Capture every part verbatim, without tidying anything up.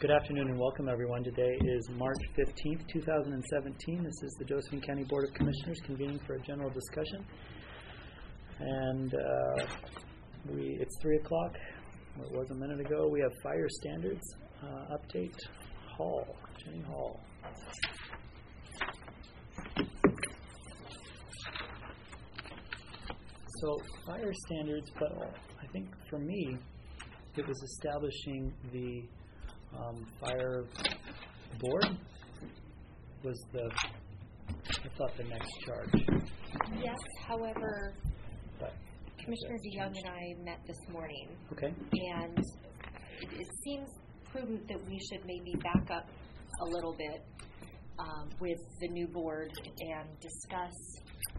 Good afternoon and welcome everyone. Today is March fifteenth, two thousand seventeen. This is the Josephine County Board of Commissioners convening for a general discussion. And uh, we it's three o'clock. It was a minute ago. We have fire standards uh, update. Hall, Jenny Hall. So fire standards, but I think for me, it was establishing the um, fire board was the, I thought, the next charge. Yes, however, but Commissioner DeYoung and I met this morning. Okay. And it, it seems prudent that we should maybe back up a little bit um, with the new board and discuss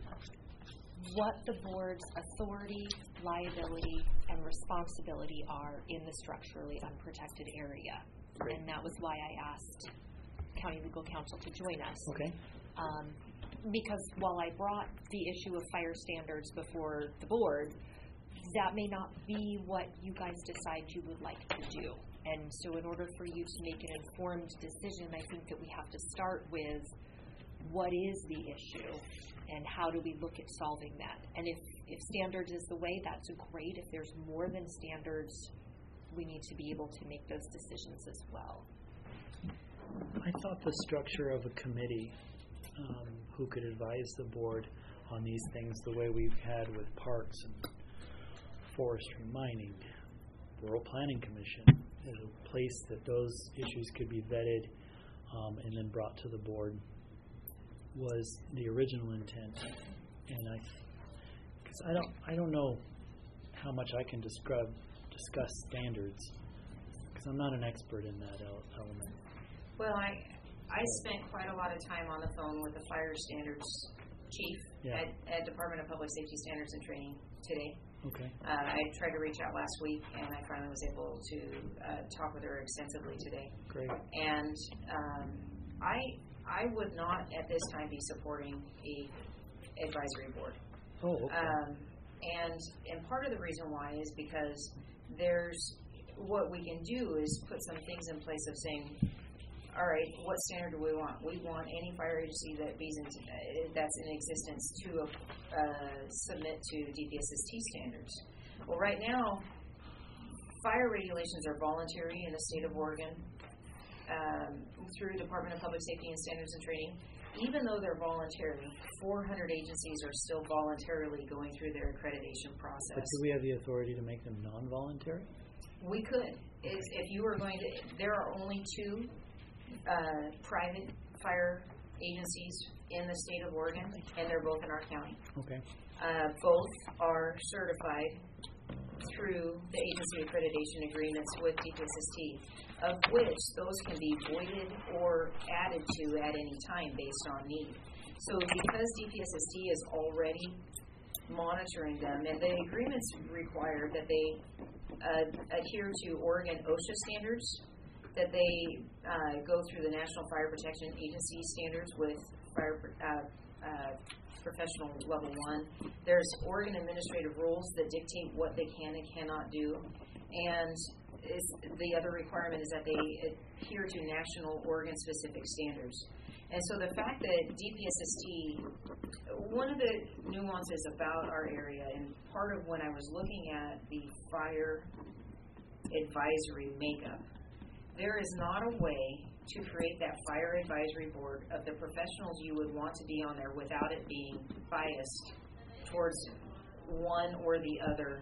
what the board's authority, liability, and responsibility are in the structurally unprotected area. Great. And that was why I asked County Legal Counsel to join us. Okay. Um, because while I brought the issue of fire standards before the board, that may not be what you guys decide you would like to do. And so in order for you to make an informed decision, I think that we have to start with what is the issue and how do we look at solving that. And if, if standards is the way, that's great. If there's more than standards, we need to be able to make those decisions as well. I thought the structure of a committee um, who could advise the board on these things the way we've had with parks and forestry, mining, rural planning commission, is a place that those issues could be vetted um, and then brought to the board was the original intent. And I, because I don't, I don't know how much I can describe, discuss standards, because I'm not an expert in that element. Well, I I spent quite a lot of time on the phone with the fire standards chief yeah. at, at Department of Public Safety Standards and Training today. Okay. Uh, I tried to reach out last week, and I finally was able to uh, talk with her extensively today. Great. And um, I I would not at this time be supporting a advisory board. Oh, okay. Um, and and part of the reason why is because there's what we can do is put some things in place of saying, all right, what standard do we want? We want any fire agency that be in, uh, that's in existence to uh, submit to D P S S T standards. Well, right now, fire regulations are voluntary in the state of Oregon um, through Department of Public Safety and Standards and Training. Even though they're voluntary, four hundred agencies are still voluntarily going through their accreditation process. But do we have the authority to make them non-voluntary? We could. Is if you were going to, there are only two Uh, private fire agencies in the state of Oregon, and they're both in our county. Okay. Uh, both are certified through the agency accreditation agreements with D P S S T, of which those can be voided or added to at any time based on need. So because D P S S T is already monitoring them, and the agreements require that they uh, adhere to Oregon OSHA standards, that they uh, go through the National Fire Protection Agency standards with fire uh, uh, professional level one. There's Oregon administrative rules that dictate what they can and cannot do. And is, the other requirement is that they adhere to national Oregon-specific standards. And so the fact that D P S S T, one of the nuances about our area, and part of when I was looking at the fire advisory makeup, there is not a way to create that fire advisory board of the professionals you would want to be on there without it being biased towards one or the other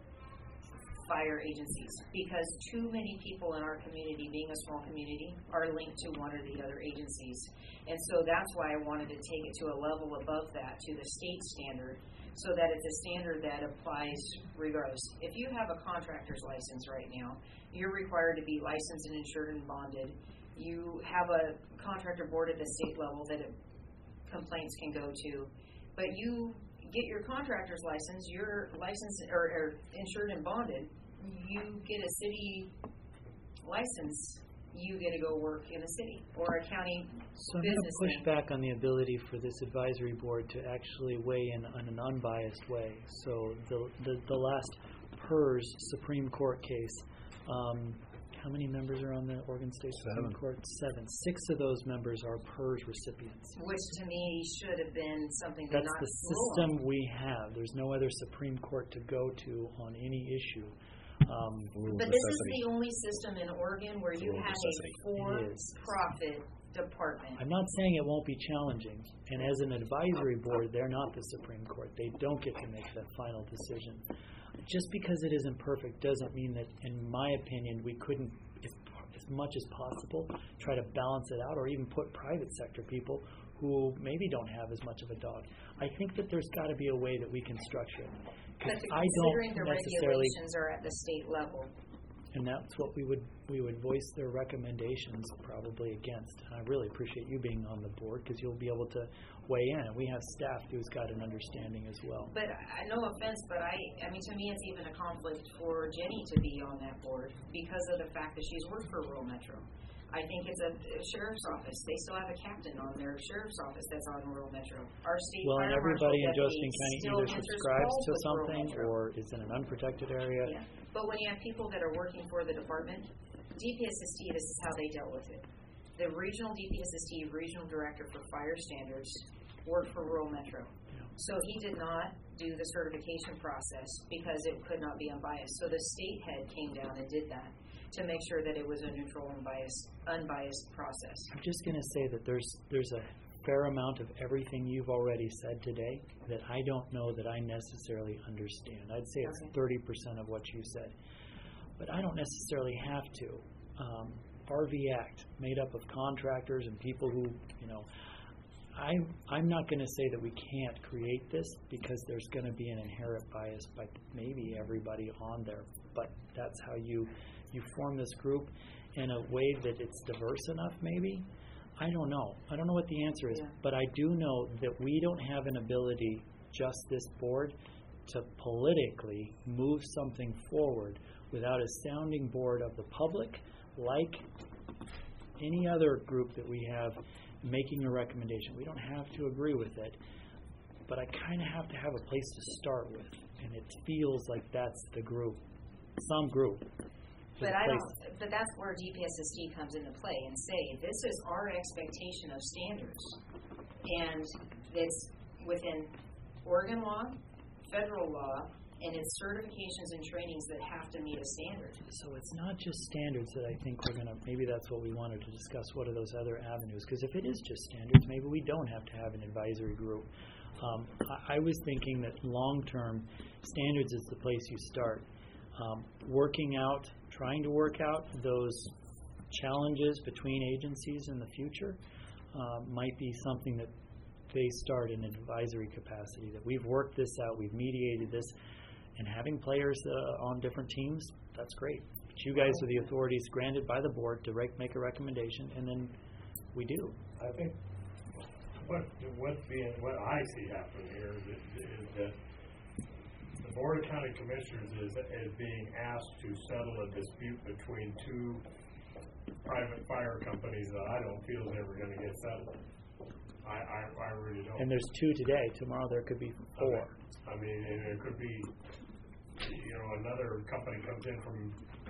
fire agencies. Because too many people in our community, being a small community, are linked to one or the other agencies. And so that's why I wanted to take it to a level above that, to the state standard, so that it's a standard that applies regardless. If you have a contractor's license right now, you're required to be licensed and insured and bonded. You have a contractor board at the state level that it, complaints can go to. But you get your contractor's license, you're licensed or, or insured and bonded, you get a city license, you get to go work in a city or a county so I'm business. going to push back on the ability for this advisory board to actually weigh in on an unbiased way. So the the, the last PERS Supreme Court case um, how many members are on the Oregon State Supreme Seven. Court? Seven. Six of those members are PERS recipients. Which to me should have been something that That's not the rule on. system we have. There's no other Supreme Court to go to on any issue. Um, Rule of But this is necessity. the only system in Oregon where you Rule of have necessity. a for-profit department. I'm not saying it won't be challenging. And as an advisory board, they're not the Supreme Court. They don't get to make that final decision. Just because it isn't perfect doesn't mean that, in my opinion, we couldn't, if, as much as possible, try to balance it out, or even put private sector people who maybe don't have as much of a dog. I think that there's got to be a way that we can structure it. But 'Cause I considering don't the necessarily, regulations are at the state level, and that's what we would we would voice their recommendations probably against. And I really appreciate you being on the board, because you'll be able to weigh in. And we have staff who's got an understanding as well. but I, no offense, but I, I mean, to me, it's even a conflict for Jenny to be on that board because of the fact that she's worked for rural Metro. I think it's a, a sheriff's office. They still have a captain on their sheriff's office that's on rural Metro. Our state Well, and fire marshal everybody in deputy Josephine County still either answers subscribes calls to with rural something Metro. or is in an unprotected area. Yeah, but when you have people that are working for the department, D P S S T, this is how they dealt with it. The regional D P S S T, regional director for fire standards, worked for rural Metro. So he did not do the certification process because it could not be unbiased. So the state head came down and did that to make sure that it was a neutral and unbiased, unbiased process. I'm just going to say that there's there's a fair amount of everything you've already said today that I don't know that I necessarily understand. I'd say it's Okay. thirty percent of what you said. But I don't necessarily have to. Um, R V Act, made up of contractors and people who, you know, I'm, I'm not going to say that we can't create this, because there's going to be an inherent bias by maybe everybody on there. But that's how you, you form this group in a way that it's diverse enough, maybe. I don't know. I don't know what the answer is. Yeah. But I do know that we don't have an ability, just this board, to politically move something forward without a sounding board of the public, like any other group that we have making a recommendation. We don't have to agree with it, but I kind of have to have a place to start with, and it feels like that's the group, some group. But There's a I place- don't, but that's where D P S S T comes into play and say, this is our expectation of standards. And it's within Oregon law, federal law, and it's certifications and trainings that have to meet a standard. So it's not just standards that I think we're going to, maybe that's what we wanted to discuss, what are those other avenues? Because if it is just standards, maybe we don't have to have an advisory group. Um, I, I was thinking that long-term, standards is the place you start. Um, working out, trying to work out those challenges between agencies in the future uh, might be something that they start in an advisory capacity, that we've worked this out, we've mediated this, and having players uh, on different teams, that's great. But you guys are the authorities granted by the board to rec- make a recommendation, and then we do. I think what what's being what I see happening here is, is that the Board of County Commissioners is is being asked to settle a dispute between two private fire companies that I don't feel is ever going to get settled. I, I I really don't. And there's two today. Tomorrow there could be four. I mean, and it could be, you know, another company comes in from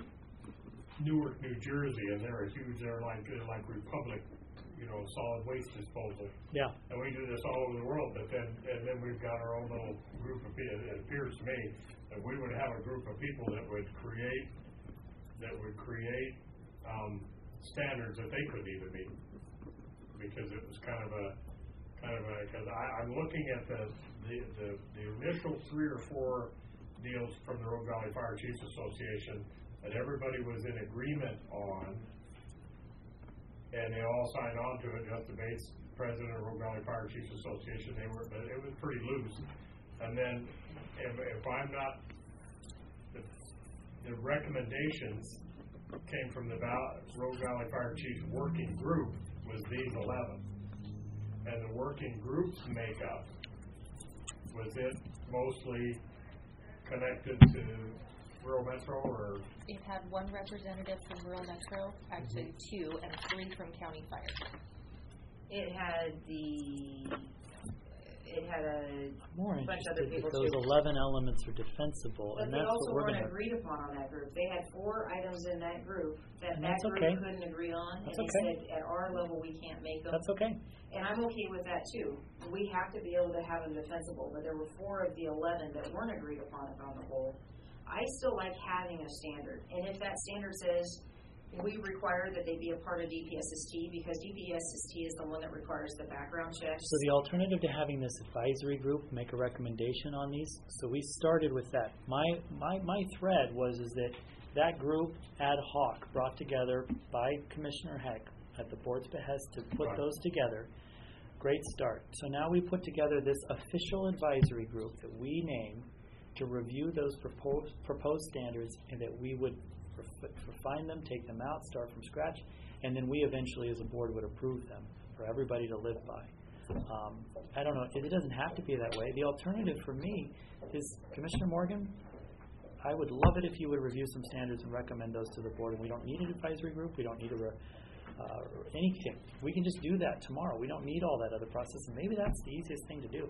Newark, New Jersey, and they're a huge, they're like, they're like Republic, you know, solid waste disposal. Yeah. And we do this all over the world, but then, and then we've got our own little group of people. It appears to me that we would have a group of people that would create, that would create um, standards that they couldn't even meet. Because it was kind of a, kind of a, because I'm looking at the, the, the, the initial three or four deals from the Rogue Valley Fire Chiefs Association that everybody was in agreement on, and they all signed on to it. Justin Bates, president of Rogue Valley Fire Chiefs Association, they were, but it was pretty loose. And then, if, if I'm not, the, the recommendations came from the Val, Rogue Valley Fire Chiefs Working Group, was these eleven. And the working group's makeup, was it mostly connected to rural Metro, or? It had one representative from rural Metro, actually two, and three from county fire. It had the, it had a More bunch of other interested people that those too. eleven elements are defensible, But and they that's also what we're weren't going to. agreed upon on that group. They had four items in that group that And that that's group okay. couldn't agree on, That's and they okay. said, at our level, we can't make them. That's okay. And I'm okay with that too. We have to be able to have them defensible, but there were four of the eleven that weren't agreed upon on the whole. I still like having a standard, and if that standard says we require that they be a part of D P S S T, because D P S S T is the one that requires the background checks. So the alternative to having this advisory group make a recommendation on these, so we started with that. My my my thread was is that that group ad hoc brought together by Commissioner Heck at the board's behest to put Right. those together. Great start. So now we put together this official advisory group that we name to review those proposed proposed standards, and that we would ref- refine them, take them out, start from scratch, and then we eventually as a board would approve them for everybody to live by. Um, I don't know, it doesn't have to be that way. The alternative for me is, Commissioner Morgan, I would love it if you would review some standards and recommend those to the board. And we don't need an advisory group, we don't need a, re- uh, anything. We can just do that tomorrow. We don't need all that other process, and maybe that's the easiest thing to do.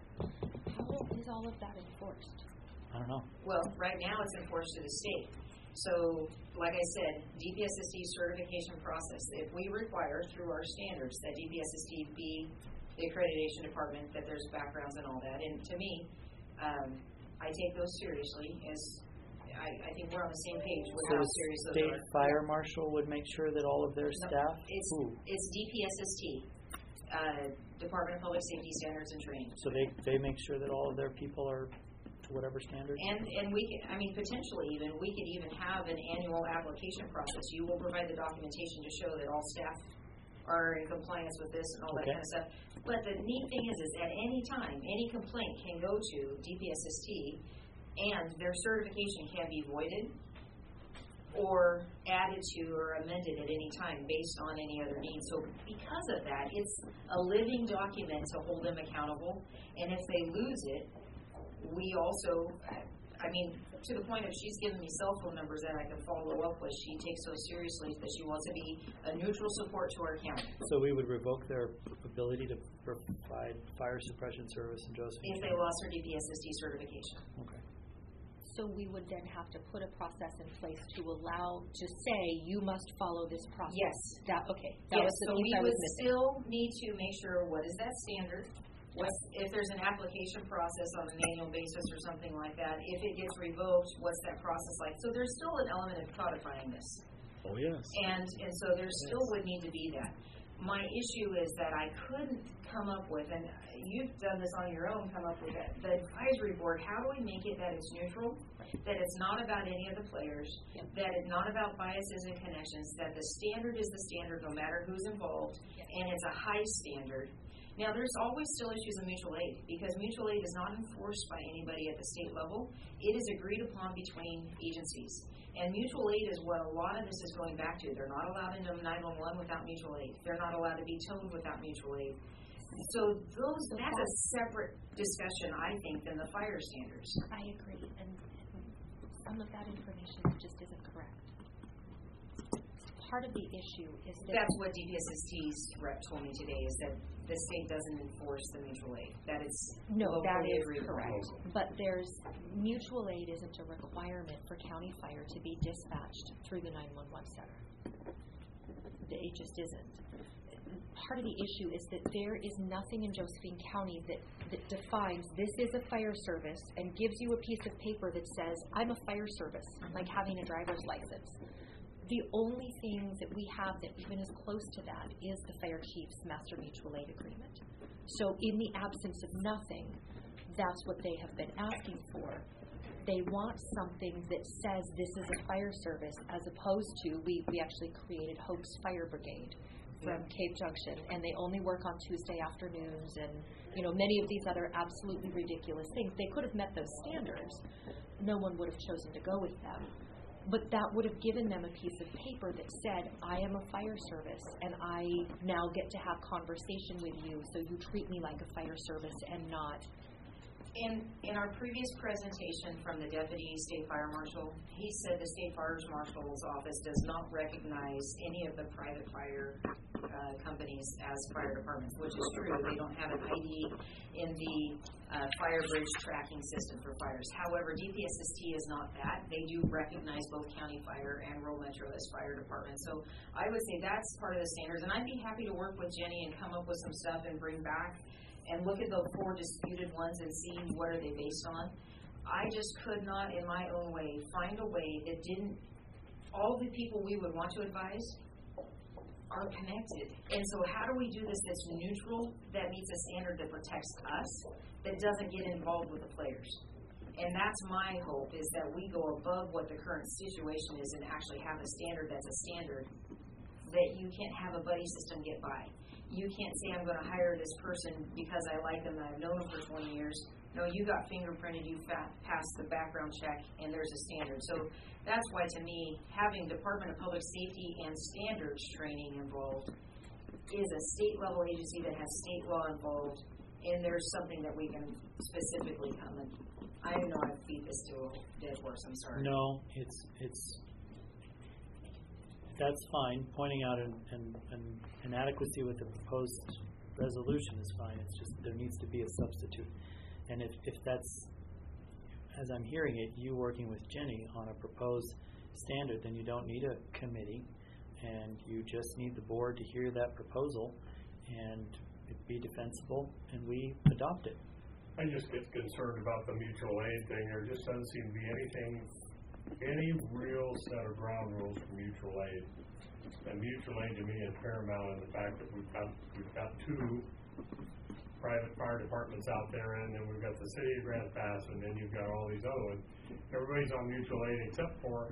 How is all of that enforced? I don't know. Well, right now it's enforced to the state. So, like I said, D P S S T certification process, if we require through our standards that D P S S T be the accreditation department, that there's backgrounds and all that, and to me, um, I take those seriously, as I, I think we're on the same page with So how the serious those state are. fire marshal would make sure that all of their No, staff? It's, Ooh. it's D P S S T, uh, Department of Public Safety Standards and Training. So they, they make sure that all of their people are to whatever standard? And, and we can, I mean, potentially even, we could even have an annual application process. You will provide the documentation to show that all staff are in compliance with this and all that Okay. kind of stuff. But the neat thing is, is at any time, any complaint can go to D P S S T, and their certification can be voided or added to or amended at any time based on any other needs. So because of that, it's a living document to hold them accountable. And if they lose it, we also, I mean, to the point of she's given me cell phone numbers that I can follow up with. She takes those seriously, that she wants to be a neutral support to our county. So we would revoke their ability to provide fire suppression service in Josephine? If they lost their D P S S T certification. Okay. So we would then have to put a process in place to allow, to say, you must follow this process? Yes. That, okay. That Yes, was the so piece we I was would missing. still need to make sure, what is that standard? What's, if there's an application process on an annual basis or something like that, if it gets revoked, what's that process like? So there's still an element of codifying this. Oh, yes. And, and so there still would need to be that. My issue is that I couldn't come up with, and you've done this on your own, come up with that, the advisory board, how do we make it that it's neutral, that it's not about any of the players, Yep. that it's not about biases and connections, that the standard is the standard no matter who's involved, Yep. and it's a high standard. Now, there's always still issues of mutual aid, because mutual aid is not enforced by anybody at the state level. It is agreed upon between agencies. And mutual aid is what a lot of this is going back to. They're not allowed into nine one one without mutual aid. They're not allowed to be toned without mutual aid. So those, that's a separate discussion, I think, than the fire standards. I agree, and some of that information just isn't correct. Part of the issue is that... That's what D P S S T's rep told me today, is that the state doesn't enforce the mutual aid, that it's No, that locally is agreed upon. correct. But there's, mutual aid isn't a requirement for county fire to be dispatched through the nine one one center. It just isn't. Part of the issue is that there is nothing in Josephine County that, that defines this is a fire service and gives you a piece of paper that says, I'm a fire service, like having a driver's license. The only thing that we have that even is close to that is the fire chief's master mutual aid agreement. So in the absence of nothing, that's what they have been asking for. They want something that says this is a fire service, as opposed to, we, we actually created Hope's Fire Brigade from Cape Junction, and they only work on Tuesday afternoons, and you know many of these other absolutely ridiculous things. They could have met those standards. No one would have chosen to go with them. But that would have given them a piece of paper that said, I am a fire service, and I now get to have conversation with you, so you treat me like a fire service and not In, in our previous presentation from the Deputy State Fire Marshal, he said the State Fire Marshal's office does not recognize any of the private fire uh, companies as fire departments, which is true. They don't have an I D in the uh, fire bridge tracking system for fires. However, D P S S T is not that. They do recognize both county fire and rural metro as fire departments. So I would say that's part of the standards. And I'd be happy to work with Jenny and come up with some stuff and bring back and look at the four disputed ones and see what are they based on. I just could not, in my own way, find a way that didn't, all the people we would want to advise are connected. And so how do we do this that's neutral, that meets a standard that protects us, that doesn't get involved with the players? And that's my hope, is that we go above what the current situation is and actually have a standard that's a standard, that you can't have a buddy system get by. You can't say, I'm going to hire this person because I like them and I've known them for twenty years. No, you got fingerprinted, you fa- passed the background check, and there's a standard. So that's why, to me, having Department of Public Safety and standards training involved is a state-level agency that has state law involved, and there's something that we can specifically come and, I know I beat this to a dead horse, I'm sorry. No, it's, it's, that's fine. Pointing out an, an, an inadequacy with the proposed resolution is fine. It's just there needs to be a substitute. And if, if that's, as I'm hearing it, you working with Jenny on a proposed standard, then you don't need a committee, and you just need the board to hear that proposal and it be defensible, and we adopt it. I just get concerned about the mutual aid thing. There just doesn't seem to be anything, any real set of ground rules for mutual aid. And mutual aid to me is paramount in the fact that we've got we've got two private fire departments out there, and then we've got the city of Grants Pass, and then you've got all these other ones. Everybody's on mutual aid except for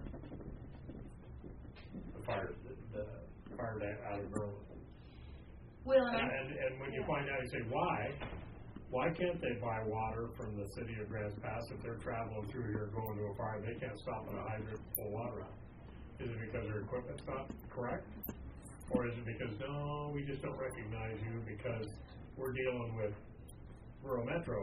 the fire, the, the fire out of Berlin. Well, And, and, I, and, and when you find out, you say, why? Why can't they buy water from the city of Grants Pass if they're traveling through here going to a fire? They can't stop at a hydrant and pull water out. Is it because their equipment's not correct? Or is it because, no, we just don't recognize you because we're dealing with rural metro,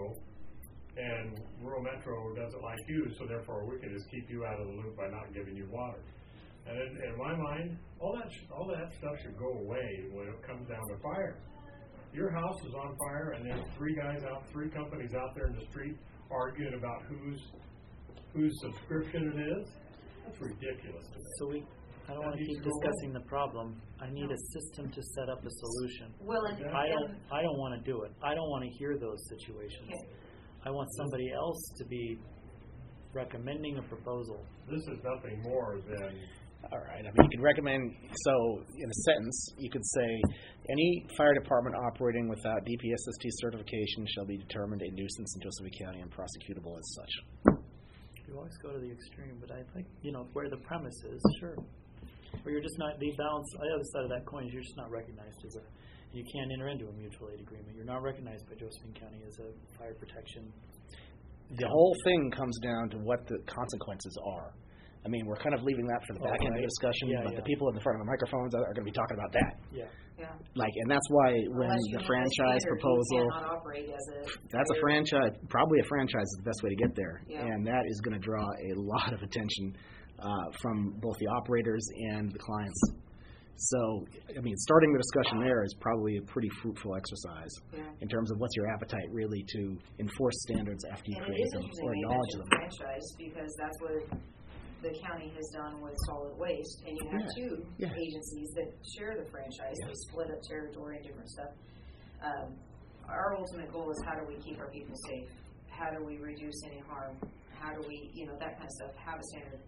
and rural metro doesn't like you, so therefore we can just keep you out of the loop by not giving you water. And in, in my mind, all that sh- all that stuff should go away when it comes down to fire. Your house is on fire, and there's three guys out, three companies out there in the street arguing about whose whose subscription it is. That's ridiculous to me. So we, I don't want to keep discussing the problem. I need a system to set up a solution. well, and, I don't. and I don't want to do it. I don't want to hear those situations. Okay. I want somebody else to be recommending a proposal. This is nothing more than All right. I mean, you could recommend, so in a sentence, you could say, any fire department operating without D P S S T certification shall be determined a nuisance in Josephine County and prosecutable as such. You always go to the extreme, but I think, you know, where the premise is, sure. Where you're just not, the balance, the other side of that coin is you're just not recognized as a, you can't enter into a mutual aid agreement. You're not recognized by Josephine County as a fire protection. The whole thing comes down to what the consequences are. I mean, we're kind of leaving that for the back end of the discussion, Yeah, but yeah. the people in the front of the microphones are, are going to be talking about that. Yeah. yeah. Like, and that's why when Unless you the have a franchise standard, proposal, you cannot operate as a that's a fire- franchise, probably a franchise is the best way to get there. Yeah. And that is going to draw a lot of attention uh, from both the operators and the clients. So, I mean, starting the discussion there is probably a pretty fruitful exercise Yeah. in terms of what's your appetite really to enforce standards after you And it create is them interesting or you acknowledge mentioned them. franchise, because that's what the county has done with solid waste, and you have Yeah, two yeah. agencies that share the franchise. Yeah. They split up territory and different stuff. Um, our ultimate goal is how do we keep our people safe? How do we reduce any harm? How do we, you know, that kind of stuff, have a standard.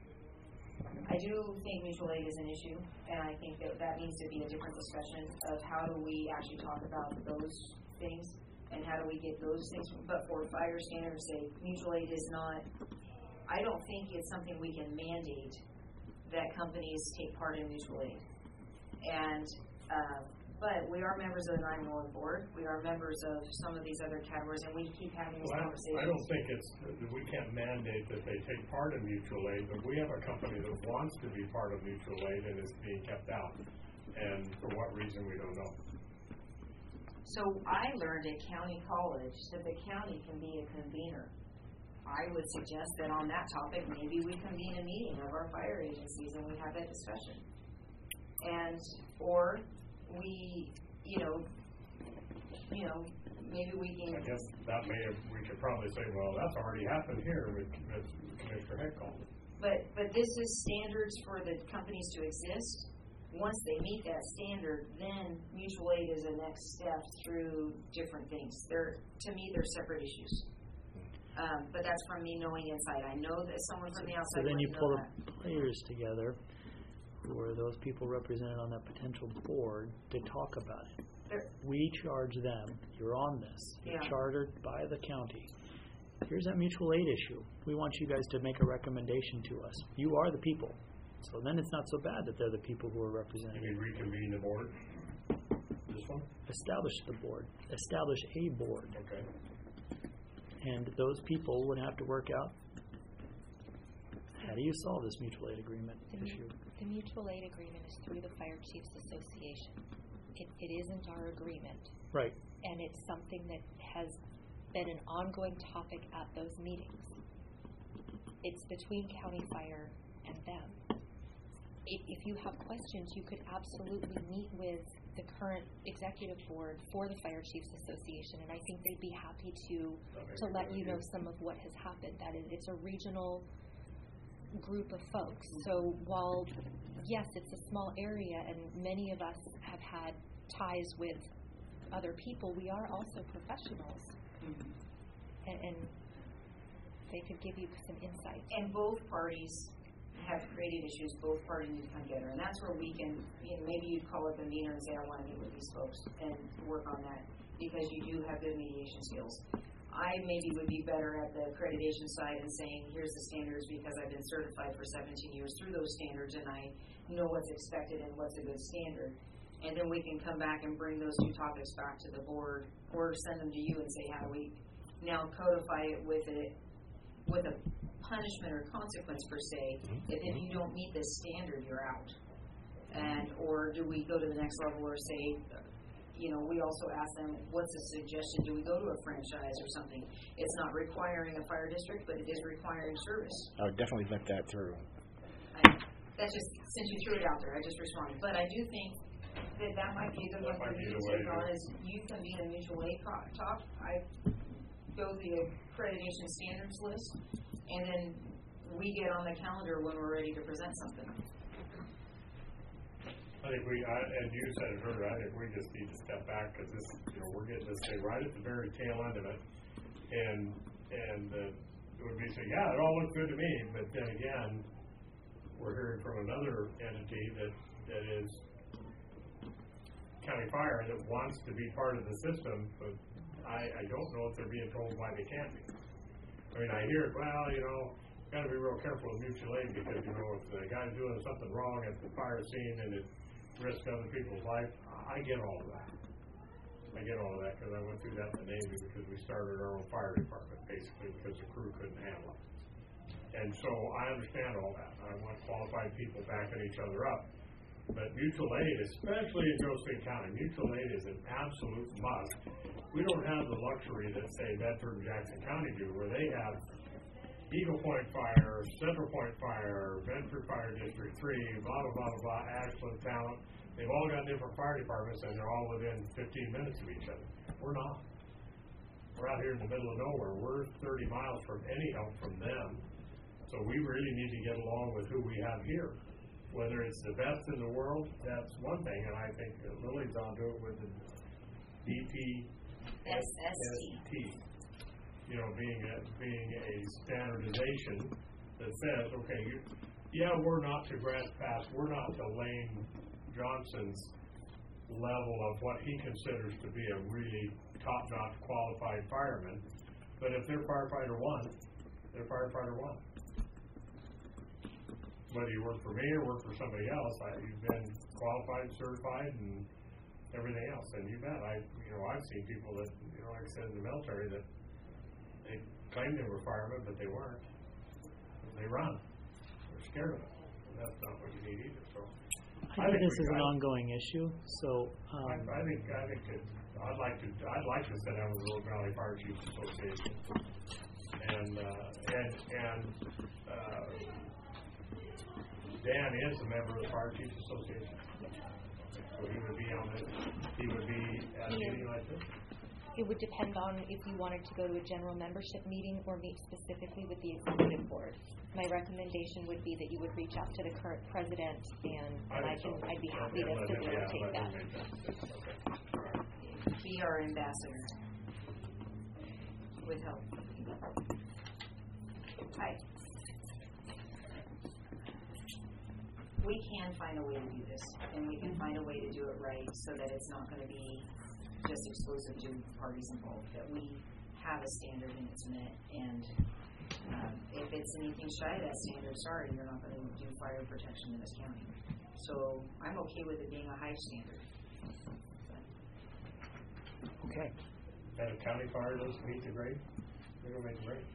I do think mutual aid is an issue, and I think that that needs to be a different discussion of how do we actually talk about those things, and how do we get those things. But for fire standards' sake, mutual aid is not, I don't think it's something we can mandate that companies take part in mutual aid. And, uh, but we are members of the nine one one board. We are members of some of these other categories, and we keep having these Well, I- conversations. I don't think it's, we can't mandate that they take part in mutual aid, but we have a company that wants to be part of mutual aid and is being kept out. And for what reason, we don't know. So I learned at county college that the county can be a convener. I would suggest that on that topic, maybe we convene a meeting of our fire agencies and we have that discussion. And, or we, you know, you know, maybe we I can, guess that may have, we could probably say, well, that's already happened here with, with Commissioner Heckle. but, but this is standards for the companies to exist. Once they meet that standard, then mutual aid is a next step through different things. They're, to me, they're separate issues. Um, but that's from me knowing inside. I know that someone from the So outside then you wouldn't pull know that. the players together, who are those people represented on that potential board, to talk about it. They're- We charge them, you're on this, you're Yeah. chartered by the county. Here's that mutual aid issue. We want you guys to make a recommendation to us. You are the people. So then it's not so bad that they're the people who are You represented. mean reconvene the board? This one? Establish the board, establish a board, Okay. and those people would have to work out, how do you solve this mutual aid agreement The mu- issue? The mutual aid agreement is through the Fire Chiefs Association. It, it isn't our agreement, Right. and it's something that has been an ongoing topic at those meetings. It's between County Fire and them. If, if you have questions, you could absolutely meet with the current executive board for the Fire Chiefs Association, and I think they'd be happy to to let you know some of what has happened. That is, it's a regional group of folks. So while, yes, it's a small area and many of us have had ties with other people, we are also professionals. Mhm. And, and they could give you some insight. And both parties have created issues, both parties need to come together. And that's where we can, you know, maybe you'd call up a meeting and say, I want to meet with these folks and work on that, because you do have good mediation skills. I maybe would be better at the accreditation side and saying, here's the standards, because I've been certified for seventeen years through those standards and I know what's expected and what's a good standard. And then we can come back and bring those two topics back to the board, or send them to you and say, how do we now codify it with it, with a punishment or consequence per se, if, if you don't meet this standard, you're out. And, or do we go to the next level or say, you know, we also ask them, what's a suggestion? Do we go to a franchise or something? It's not requiring a fire district, but it is requiring service. I would definitely vet that through. I, that's just, since you threw it out there, I just responded. But I do think that that might be a good That one for might be you to the way take to- on, is you convene a mutual aid co- talk. I go the accreditation standards list, and then we get on the calendar when we're ready to present something. I think we, I, and you said it earlier, I think we just need to step back, because this, you know, we're getting this thing right at the very tail end of it. And, and uh, it would be saying, yeah, it all looks good to me, but then again, we're hearing from another entity that, that is County Fire, that wants to be part of the system, but I, I don't know if they're being told why they can't be. I mean, I hear it, well, you know, got to be real careful with mutual aid, because, you know, if the guy's doing something wrong at the fire scene and it risks other people's life, I get all of that. I get all of that, because I went through that in the Navy, because we started our own fire department, basically, because the crew couldn't handle it. And so I understand all that. I want qualified people backing each other up. But mutual aid, especially in Josephine County, mutual aid is an absolute must. We don't have the luxury that, say, Bedford and Jackson County do, where they have Eagle Point Fire, Central Point Fire, Bedford Fire District three, blah, blah, blah, blah, blah, Ashland, Talent. They've all got different fire departments, and they're all within fifteen minutes of each other. We're not. We're out here in the middle of nowhere. We're thirty miles from any help from them. So we really need to get along with who we have here. Whether it's the best in the world, that's one thing, and I think that Lily's onto it with the D P S S T. You know, being a, being a standardization that says, okay, you, yeah, we're not to grass pass, we're not to Lane Johnson's level of what he considers to be a really top-notch qualified fireman, but if they're firefighter one, they're firefighter one. Whether you work for me or work for somebody else, I, you've been qualified, certified, and everything else. And you bet, I, you know, I've seen people that, you know, like I said in the military, that they claimed they were firemen, but they weren't. They run. They're scared of it. And that's not what you need either. So I think think this we is an got- ongoing issue, so, I, um, I think, I think it, I'd like to, I'd like to sit down with the Rogue Valley Fire Chiefs Association. And, uh, and, and, uh, Dan is a member of the Fire Chiefs Association. So he would be on it, he would be at a He is. meeting like this? It would depend on if you wanted to go to a general membership meeting or meet specifically with the executive board. My recommendation would be that you would reach out to the current president, and I think can, so. I'd be And- happy to and let him- yeah, facilitate let that. him make that. Okay. All right. Be our ambassador. With help. Hi. We can find a way to do this, and we can find a way to do it right so that it's not going to be just exclusive to parties involved, that we have a standard and it's met, and um, if it's anything shy of that standard, sorry, you're not going to do fire protection in this county. So I'm okay with it being a high standard. okay. And if county fire doesn't meet the grade, they're gonna make the grade.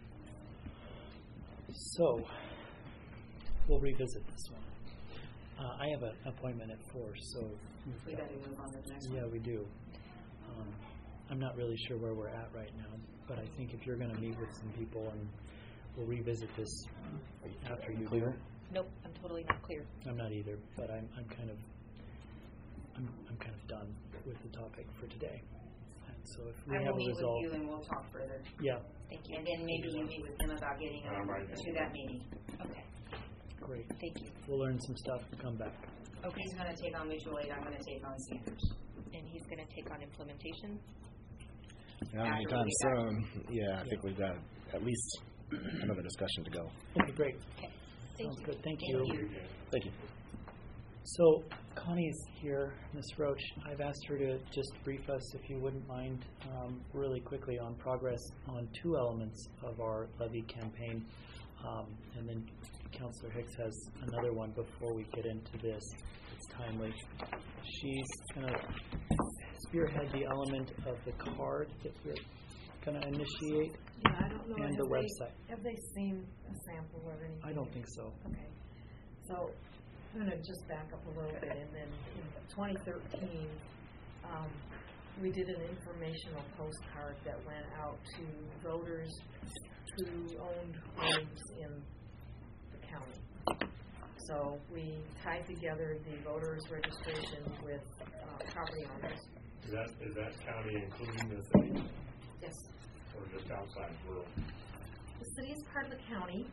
So, we'll revisit this one. Uh, I have an appointment at four, so. we've We got- got to move on to the next Yeah, one. we do. Um, I'm not really sure where we're at right now, but I think if you're gonna meet with some people and we'll revisit this after you do. Clear? Nope, I'm totally not clear. I'm not either, but I'm, I'm kind of, I'm, I'm kind of done with the topic for today. And so if we I have will a meet with resolve. you and we'll talk further. Yeah, Thank you. And then maybe you meet with them about getting I'm them right there. to that meeting. Okay, great. thank you. We'll learn some stuff and come back. Okay, he's gonna take on mutual aid, I'm gonna take on standards. And he's going to take on implementation? Not After anytime we get soon. Yeah, I think we've got at least another discussion to go. Okay, great. Okay, thank Sounds you. good. Thank Thank you. you. Thank you. So Connie's here, Miz Roach. I've asked her to just brief us, if you wouldn't mind, um, really quickly on progress on two elements of our levy campaign. Um, and then Councilor Hicks has another one before we get into this. It's timely. She's going to spearhead the element of the card that we're going to initiate. Yeah, I don't know. And have the they- website. Have they seen a sample or anything? I don't think so. Okay. So I'm going to just back up a little bit. And then in twenty thirteen, um, we did an informational postcard that went out to voters who owned homes in the county. So we tied together the voters' registration with uh, property owners. Is that, is that county including the city Yes. or just outside rural? The city is part of the county.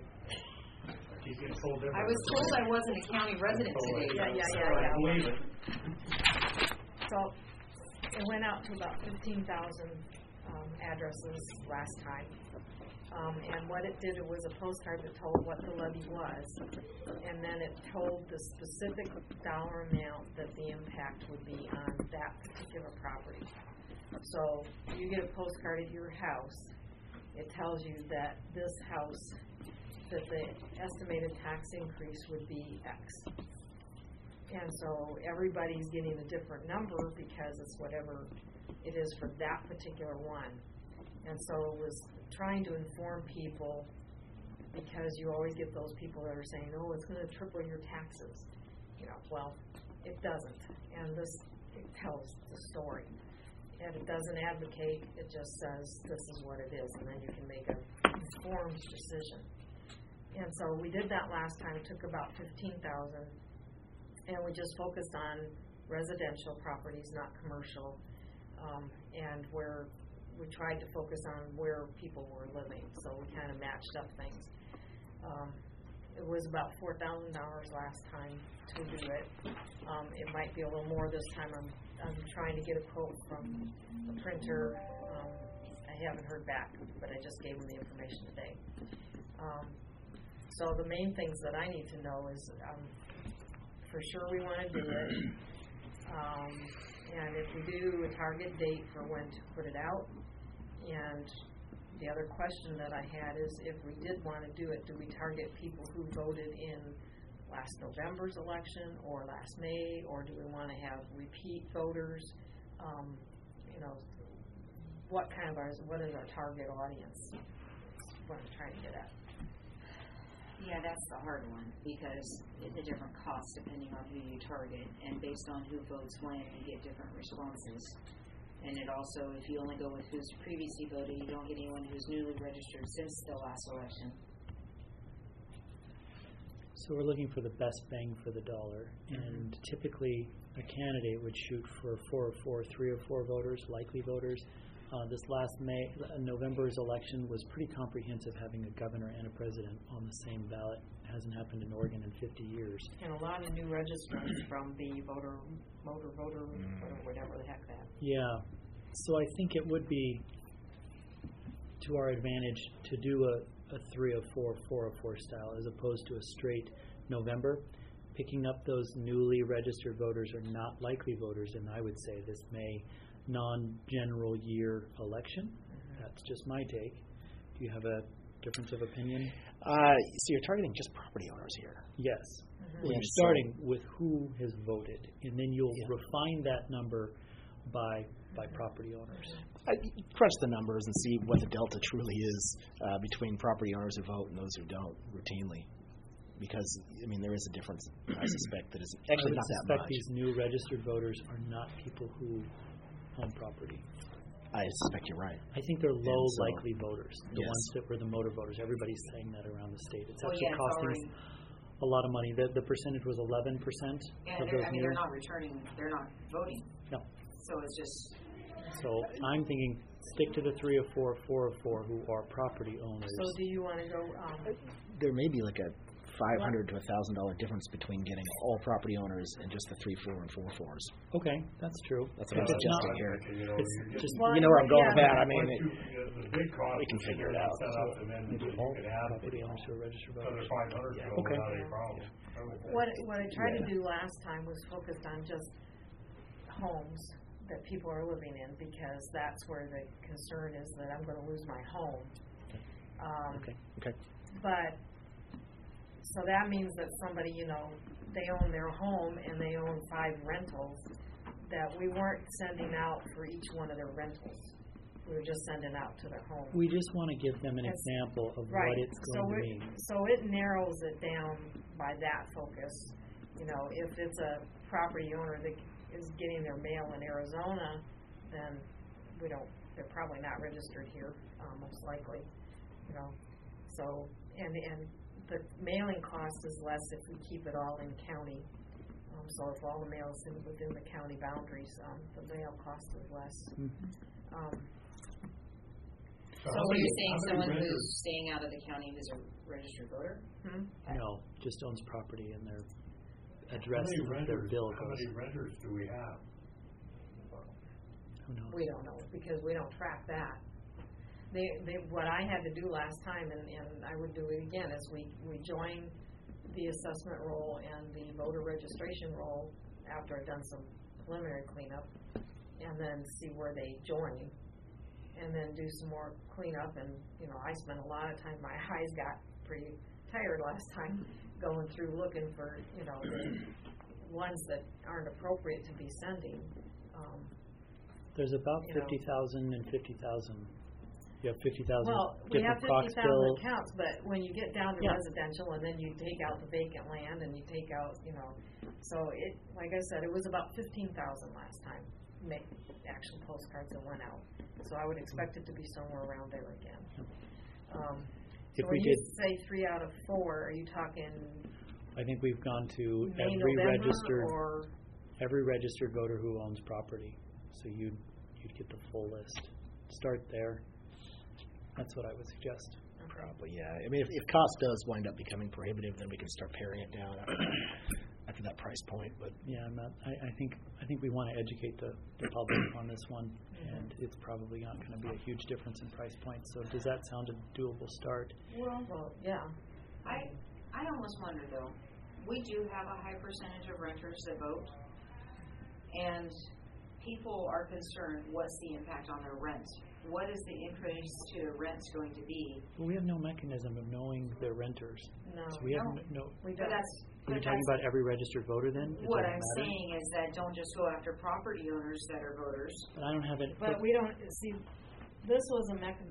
I keep getting told different. I was told I wasn't a county resident today. Yeah, yeah, so yeah, I yeah. believe it. So it went out to about fifteen thousand um, addresses last time. Um, and what it did, it was a postcard that told what the levy was, and then it told the specific dollar amount that the impact would be on that particular property. So you get a postcard at your house, it tells you that this house, that the estimated tax increase would be X. And so everybody's getting a different number because it's whatever it is for that particular one. And so it was trying to inform people, because you always get those people that are saying, oh, it's going to triple your taxes. You know, well, it doesn't. And this it tells the story. And it doesn't advocate, it just says this is what it is, and then you can make an informed decision. And so we did that last time. It took about fifteen thousand, and we just focused on residential properties, not commercial, um, and where we tried to focus on where people were living. So we kind of matched up things. Um, it was about four thousand dollars last time to do it. Um, it might be a little more this time. I'm, I'm trying to get a quote from a printer. Um, I haven't heard back, but I just gave them the information today. Um, so the main things that I need to know is um, for sure we want to do it. Um, and if we do, a target date for when to put it out. And the other question that I had is, if we did want to do it, do we target people who voted in last November's election or last May, or do we want to have repeat voters? Um, you know, what kind of our, what is our target audience? That's what I'm trying to get at. Yeah, that's the hard one, because it's a different cost depending on who you target, and based on who votes when, you get different responses. And it also, if you only go with who's previously voted, you don't get anyone who's newly registered since the last election. So we're looking for the best bang for the dollar, and typically a candidate would shoot for four or four, three or four voters, likely voters. Uh, this last May, uh, November's election was pretty comprehensive, having a governor and a president on the same ballot. It hasn't happened in Oregon in fifty years. And a lot of new registrants from the voter, motor voter, or whatever the heck that. Yeah, so I think it would be to our advantage to do a, a three of four, four of four style, as opposed to a straight November. Picking up those newly registered voters or not likely voters, and I would say this May non-general year election. That's just my take. Do you have a difference of opinion? Uh, so you're targeting just property owners here. Yes. Mm-hmm. Well, Yeah, you're starting with who has voted, and then you'll Yeah. refine that number by by property owners. I crunch the numbers and see what the delta truly is uh, between property owners who vote and those who don't routinely. Because, I mean, there is a difference, I suspect, that is actually I would not that suspect much. these new registered voters are not people who own property. I suspect you're right. I think they're low And so- likely voters, the Yes. ones that were the motor voters. Everybody's saying that around the state. It's Well, actually yeah, it's costing already- us a lot of money. The the percentage was eleven percent Yeah, of they're, those I mean, new. they're not returning, they're not voting, No. so it's just, So I'm thinking stick to the three of four, four of four who are property owners. So do you want to go, um, There may be like a five hundred to one thousand dollars difference between getting all property owners and just the three, four, and four fours. Okay, that's true. That's what I But was it's not- suggesting here. You know, It's you're getting- just Well, You know where I'm going with yeah. that. I mean, Once it, you- the- the big cost we can is figure it to out. Set up, and then maybe you all could add property owners who are registered another voters. five hundred to Yeah. go Okay. without any problem. I would think. what, what I tried Yeah. to do last time was focused on just homes that people are living in, because that's where the concern is that I'm going to lose my home. Um, okay, okay. But, so that means that somebody, you know, they own their home and they own five rentals, that we weren't sending out for each one of their rentals. We were just sending out to their home. We just want to give them an That's- example of Right. what it's So going to it- mean. So it narrows it down by that focus. You know, if it's a property owner that is getting their mail in Arizona, then we don't, they're probably not registered here, um, most likely, you know. So, and, and the mailing cost is less if we keep it all in county. Um, so if all the mail is in- within the county boundaries, um, the mail cost is less. Mhm. Um, So so how are many- you saying how many someone renters- who's staying out of the county who's a registered voter? hmm? No, just owns property and their How address many of their renters, bill how goes. many renters do we have? Who knows? We don't know, because we don't track that. They, they, what I had to do last time, and, and I would do it again, is we, we join the assessment roll and the voter registration roll after I've done some preliminary cleanup, and then see where they join, and then do some more cleanup, and, you know, I spent a lot of time, my eyes got pretty tired last time, going through looking for, you know, the ones that aren't appropriate to be sending. Um, There's about you know. fifty thousand and fifty thousand. You have fifty thousand Well, we have different fifty Coxville. thousand accounts, but when you get down to Yeah. residential, and then you take out the vacant land, and you take out, you know, so it, like I said, it was about fifteen thousand last time, make, actual postcards that went out. So I would expect it to be somewhere around there again. Um, If so we when you did- say three out of four, are you talking I think we've gone to May, every November, registered or? every registered voter who owns property. So you'd you'd get the full list. Start there. That's what I would suggest. Probably, yeah. I mean, if, if cost does wind up becoming prohibitive, then we can start paring it down after, after that price point. But Yeah, I'm not, I, I think I think we want to educate the, the public on this one, and it's probably not going to be a huge difference in price point. So does that sound a doable start? Well, Well, yeah. I, I almost wonder though, we do have a high percentage of renters that vote, and people are concerned, what's the impact on their rent? What is the increase to their rents going to be? Well, we have no mechanism of knowing their renters. No, So we have No. no. no we But don't. that's, are you but talking that's, about every registered voter then? It what doesn't I'm matter? saying is that don't just go after property owners that are voters. But I don't have it. But we don't, see, this was a mech,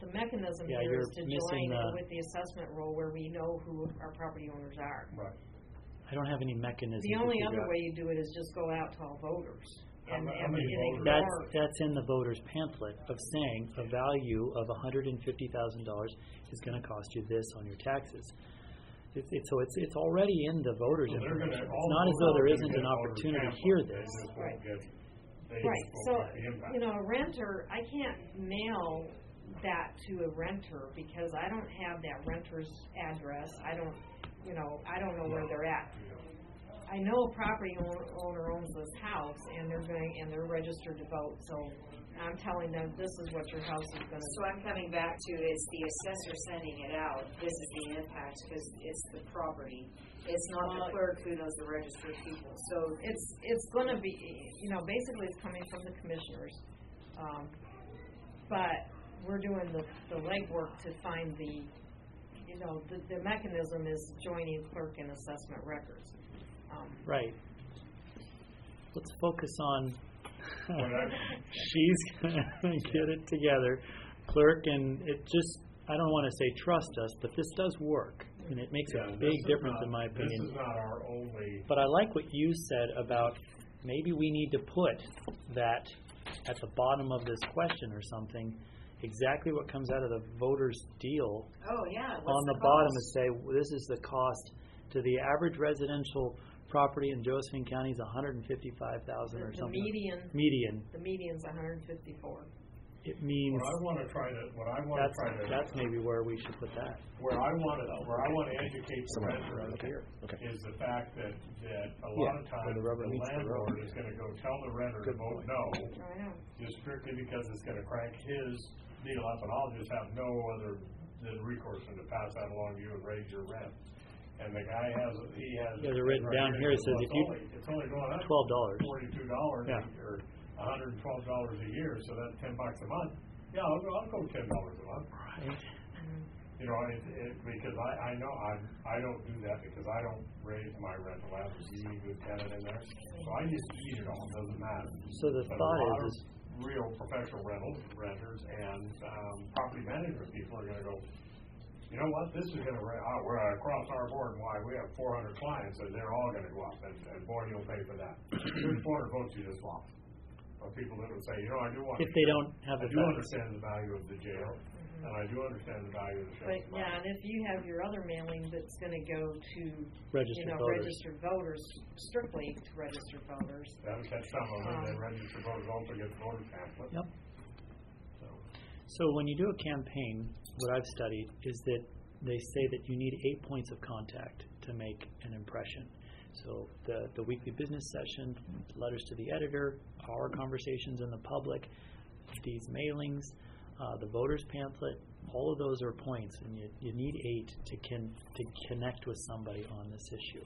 the mechanism Yeah, here is you're to missing join it the- with the assessment roll where we know who our property owners are. Right. I don't have any mechanism The to only figure other out. way you do it is just go out to all voters. How And, ma- how and, many and voters? ignore. That's, that's in the voters pamphlet of saying a value of one hundred fifty thousand dollars is going to cost you this on your taxes. It's, it's, so it's, it's already in the voters So they're information. gonna, It's all not as voters though there are isn't gonna an get voters opportunity to pamphlet. hear They this. just won't Right. get, they Right, just so, won't get the impact. you know, a renter, I can't mail that to a renter because I don't have that renter's address. I don't, you know, I don't know where they're at. You know. I know a property owner, owner owns this house and they're going, and they're registered to vote, so I'm telling them, this is what your house is gonna. So I'm coming back to, it's the assessor sending it out, this is the impact, because it's the property. It's not the Well, clerk who knows the registered people, so It's, it's gonna be, you know, basically it's coming from the commissioners. Um, but we're doing the, the legwork to find the, you know, the, the mechanism is joining clerk and assessment records. Um, Right. Let's focus on, Well, I- she's going to get it together. Clerk, and it just, I don't want to say trust us, but this does work. And it makes Yeah, a this big is difference not- in my This opinion. is not our only, But I like what you said about maybe we need to put that at the bottom of this question or something, exactly what comes out of the voter's deal oh, yeah. what's on the cost? bottom and say, well, this is the cost to the average residential property in Josephine County is one hundred fifty-five thousand The or the something. median, Median. the median's one hundred fifty-four. It means what I wanna try to, what I wanna that's, try to. that's maybe where we should put that. Where I wanna, where I wanna educate the Somewhere renter around here. Okay. is the fact that, that a Yeah, lot of where times the rubber the meets the road. landlord is gonna go tell the renter to Good vote point. no, I know. just strictly because it's gonna crank his deal up, and I'll just have no other than recourse than to pass that along to you and raise your rent. And the guy has, he has. Yeah, they're written down here, it says well, if it's you- only- It's only going up. twelve dollars. Forty-two dollars, Yeah. or a hundred and twelve dollars a year, so that's ten bucks a month. Yeah, I'll go, I'll go ten dollars a month. Right. You know, it, it, because I, I know, I, I don't do that because I don't raise my rental. I have a really good tenant in there. So I just eat it all, it doesn't matter. So the But thought a lot is, of is real professional rentals, renters and, um, property management people are gonna go, you know what, this is gonna, ra- uh, we're across our board, why, we have four hundred clients and they're all gonna go up and, and boy, you'll pay for that. There's four hundred votes you just lost. Of people that would say, you know, I do want. if they don't have I the do facts. understand the value of the jail, and I do understand the value of the But, sheriff's yeah, department. and if you have your other mailing that's gonna go to, you Registered know, voters. registered voters, strictly to registered voters. That'll catch some of them, and then Um, registered voters also get the voter pamphlet. Yep. So, So when you do a campaign, what I've studied is that they say that you need eight points of contact to make an impression. So the, the weekly business session, letters to the editor, our conversations in the public, these mailings, uh, the voters pamphlet, all of those are points, and you, you need eight to can to connect with somebody on this issue.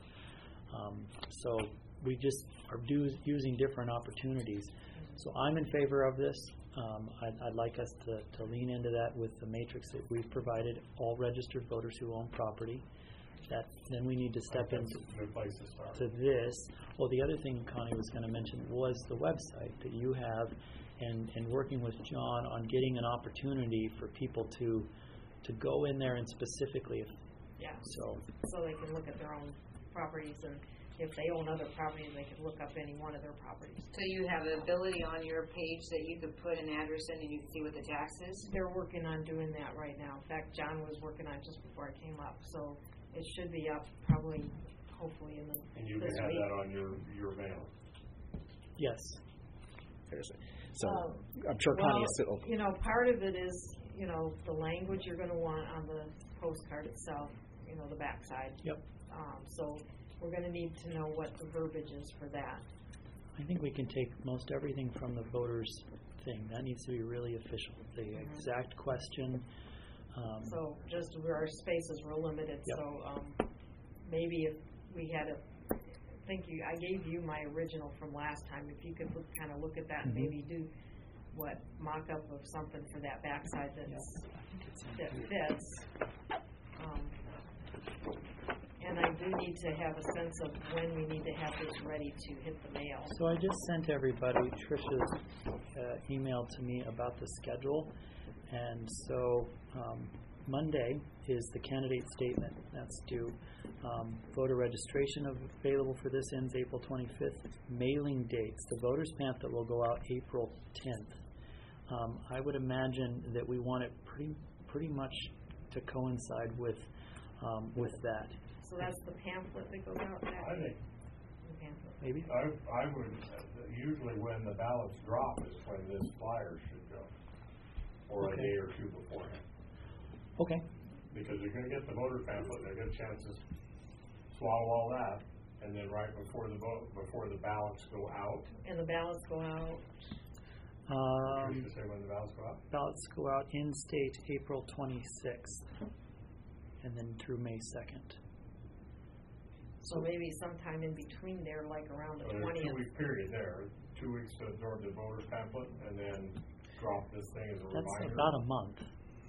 Um, so we just are do, using different opportunities. So I'm in favor of this. Um, I'd, I'd like us to, to lean into that with the matrix that we've provided, all registered voters who own property. That then we need to step that's into a good place to start. to this. Well, the other thing Connie was going to mention was the website that you have, and, and working with John on getting an opportunity for people to to go in there and specifically, if, Yeah, so so they can look at their own properties, and if they own other properties, they can look up any one of their properties. So you have the ability on your page that you could put an address in and you can see what the tax is? They're working on doing that right now. In fact, John was working on it just before I came up, so it should be up probably, hopefully in the, And you this can have week. that on your, your mail. yes. Seriously. So Um, I'm sure Connie Well, is still open. you know, part of it is, you know, the language you're gonna want on the postcard itself, you know, the backside. Yep. Um, so we're gonna need to know what the verbiage is for that. I think we can take most everything from the voters thing. That needs to be really official. The Mhm. exact question. Um, So just where our spaces were limited, Yep. so, um, maybe if we had a, I think you, I gave you my original from last time, if you could look, kinda look at that and Mhm. maybe do what, mock-up of something for that backside yeah, that's, I think it's in that here. fits. Um, And I do need to have a sense of when we need to have this ready to hit the mail. So I just sent everybody Tricia's uh, email to me about the schedule. And so um, Monday is the candidate statement. That's due. Um, voter registration of- available for this ends April twenty-fifth. Mailing dates. The voters pamphlet will go out April tenth. Um, I would imagine that we want it pretty pretty much to coincide with um, with that. So that's the pamphlet that goes out that I day? think, The pamphlet. Maybe? I, I would, usually when the ballots drop is when this flyer should go, or a Okay. day or two beforehand. Okay. Because they're gonna get the voter pamphlet, they're gonna get a chance to swallow all that, and then right before the vote, before the ballots go out, And the ballots go out, Um, should say when the ballots go out? ballots go out in state April twenty-sixth, and then through May second. so maybe sometime in between there, like around the So there's a twentieth. two-week period there, two weeks to absorb the voter's pamphlet, and then drop this thing as a That's reminder. about a month,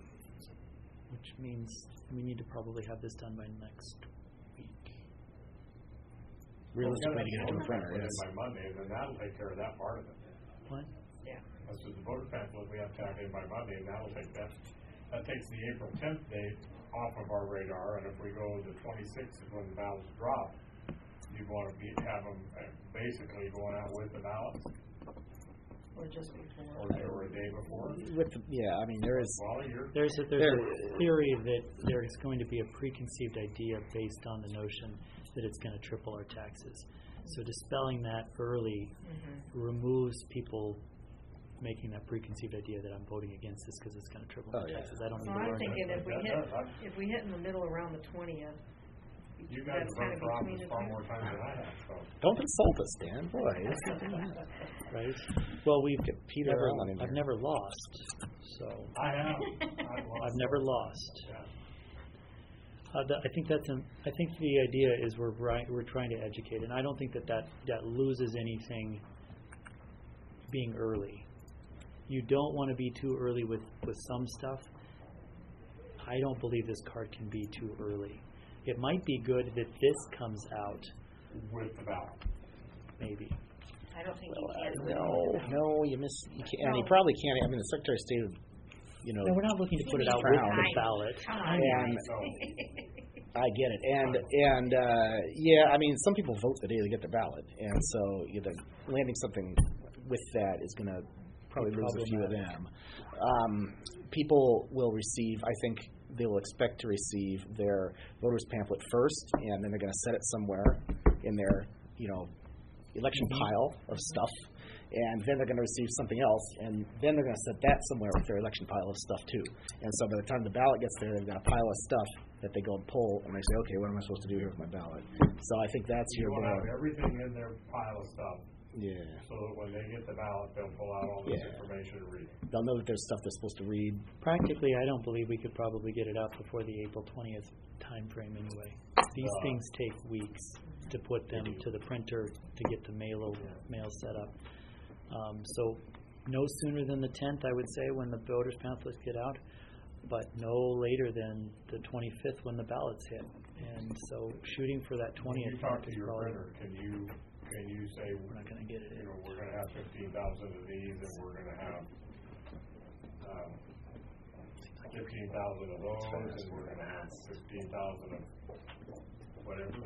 which means we need to probably have this done by next week. Realistically, to get it to the the printer, printer yes. By Monday, and then that'll take care of that part of it. What? Yeah. That's just the voter pamphlet, we have to have in by Monday, and that'll take that, that takes the April tenth date off of our radar, and if we go to twenty-sixth is when the ballots drop, you'd want to be, have them uh, basically going out with the ballots, Or just before. or, or a day before. With the, yeah, I mean there is. Well, you're, There's a, there's There- a theory that there is going to be a preconceived idea based on the notion that it's going to triple our taxes. So dispelling that early Mhm. removes people making that preconceived idea that I'm voting against this because it's going to triple Oh, my yeah. taxes. I don't So need to I'm learn thinking that. if we That hit, does, I- if we hit in the middle around the twentieth, you guys that's have kind run of for between office the far two. more times than I have, so. Don't insult us, Dan. Boy, let's not do that. Right? Well, we've Get Peter never, Allen in I've here. never lost, so I have. I've lost I've never lost. Yeah. Uh, th- I think that's an, I think the idea is we're right, we're trying to educate, and I don't think that, that that loses anything being early. You don't want to be too early with, with some stuff. I don't believe this card can be too early. It might be good that this comes out, With the ballot. maybe. I don't think Well, you uh, can. no, no, you miss. You can't, and he No. probably can't. I mean, the Secretary of State, would, you know, No, we're not looking to put it needs out with the time. ballot. Time. and So, I get it. And and uh, yeah, I mean, some people vote the day they get the ballot, and so you know, landing something with that is going to probably lose a few of them. Um, people will receive, I think, they will expect to receive their voters pamphlet first, and then they're going to set it somewhere in their, you know, election pile of stuff, and then they're going to receive something else, and then they're going to set that somewhere with their election pile of stuff too. And so by the time the ballot gets there, they've got a pile of stuff that they go and pull, and they say, okay, what am I supposed to do here with my ballot? So I think that's you your will have goal. everything in their pile of stuff, Yeah. so that when they get the ballot, they'll pull out all this Yeah. information and read it. They'll know that there's stuff they're supposed to read. Practically, I don't believe we could probably get it out before the April twentieth time frame anyway. These Uh, things take weeks to put them to the printer to get the mail mail set up. Um, so no sooner than the tenth, I would say, when the voters pamphlets get out, but no later than the twenty-fifth when the ballots hit. And so shooting for that When twentieth you talk to is your probably, printer, can you, can you say, we're not going to get it you in. know, we're gonna have fifteen thousand of these, and we're gonna have, um, fifteen thousand of those, and we're gonna have fifteen thousand of whatever?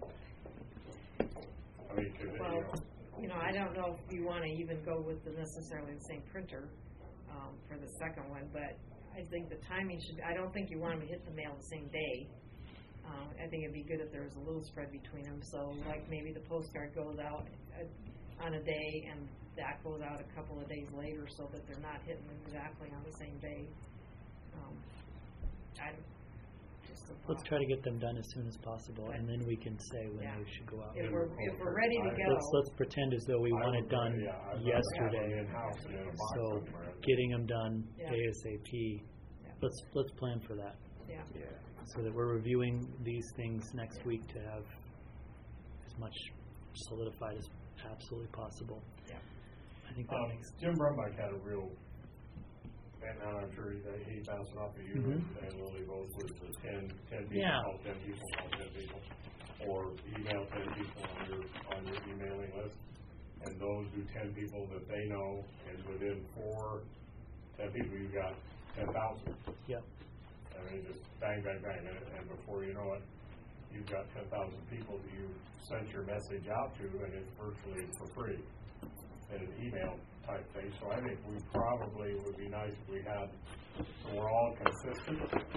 I mean, could, it, you Well, know, you know, I don't know if you want to even go with the necessarily the same printer um, for the second one, but I think the timing should, I don't think you want them to hit the mail the same day. Um, I think it'd be good if there was a little spread between them, so like maybe the postcard goes out uh, on a day and that goes out a couple of days later so that they're not hitting exactly on the same day. Um, I, just a Let's thought. try to get them done as soon as possible, and then we can say when Yeah. they should go out. If we're, if we're ready to go. Let's, let's pretend as though we I want would it done rather- yeah, I'd rather have yesterday. them in-house and in a box So somewhere. getting them done Yeah. ASAP. Yeah. Let's let's plan for that, Yeah. so that we're reviewing these things next week to have as much solidified as absolutely possible. Yeah. I think that Um, makes. Jim Brumback had a real, and now I'm sure he, he bounced it off of you, Mhm. and Lily both with the ten, ten people, Yeah. call ten people, call ten people, or email ten people on your, on your emailing list, and those do ten people that they know, and within four, ten people, you got ten thousand. Yeah. I mean, just bang, bang, bang, and, and before you know it, you've got ten thousand people that you sent your message out to, and it's virtually for free in an email type thing. So I think we probably would be nice if we had, so we're all consistent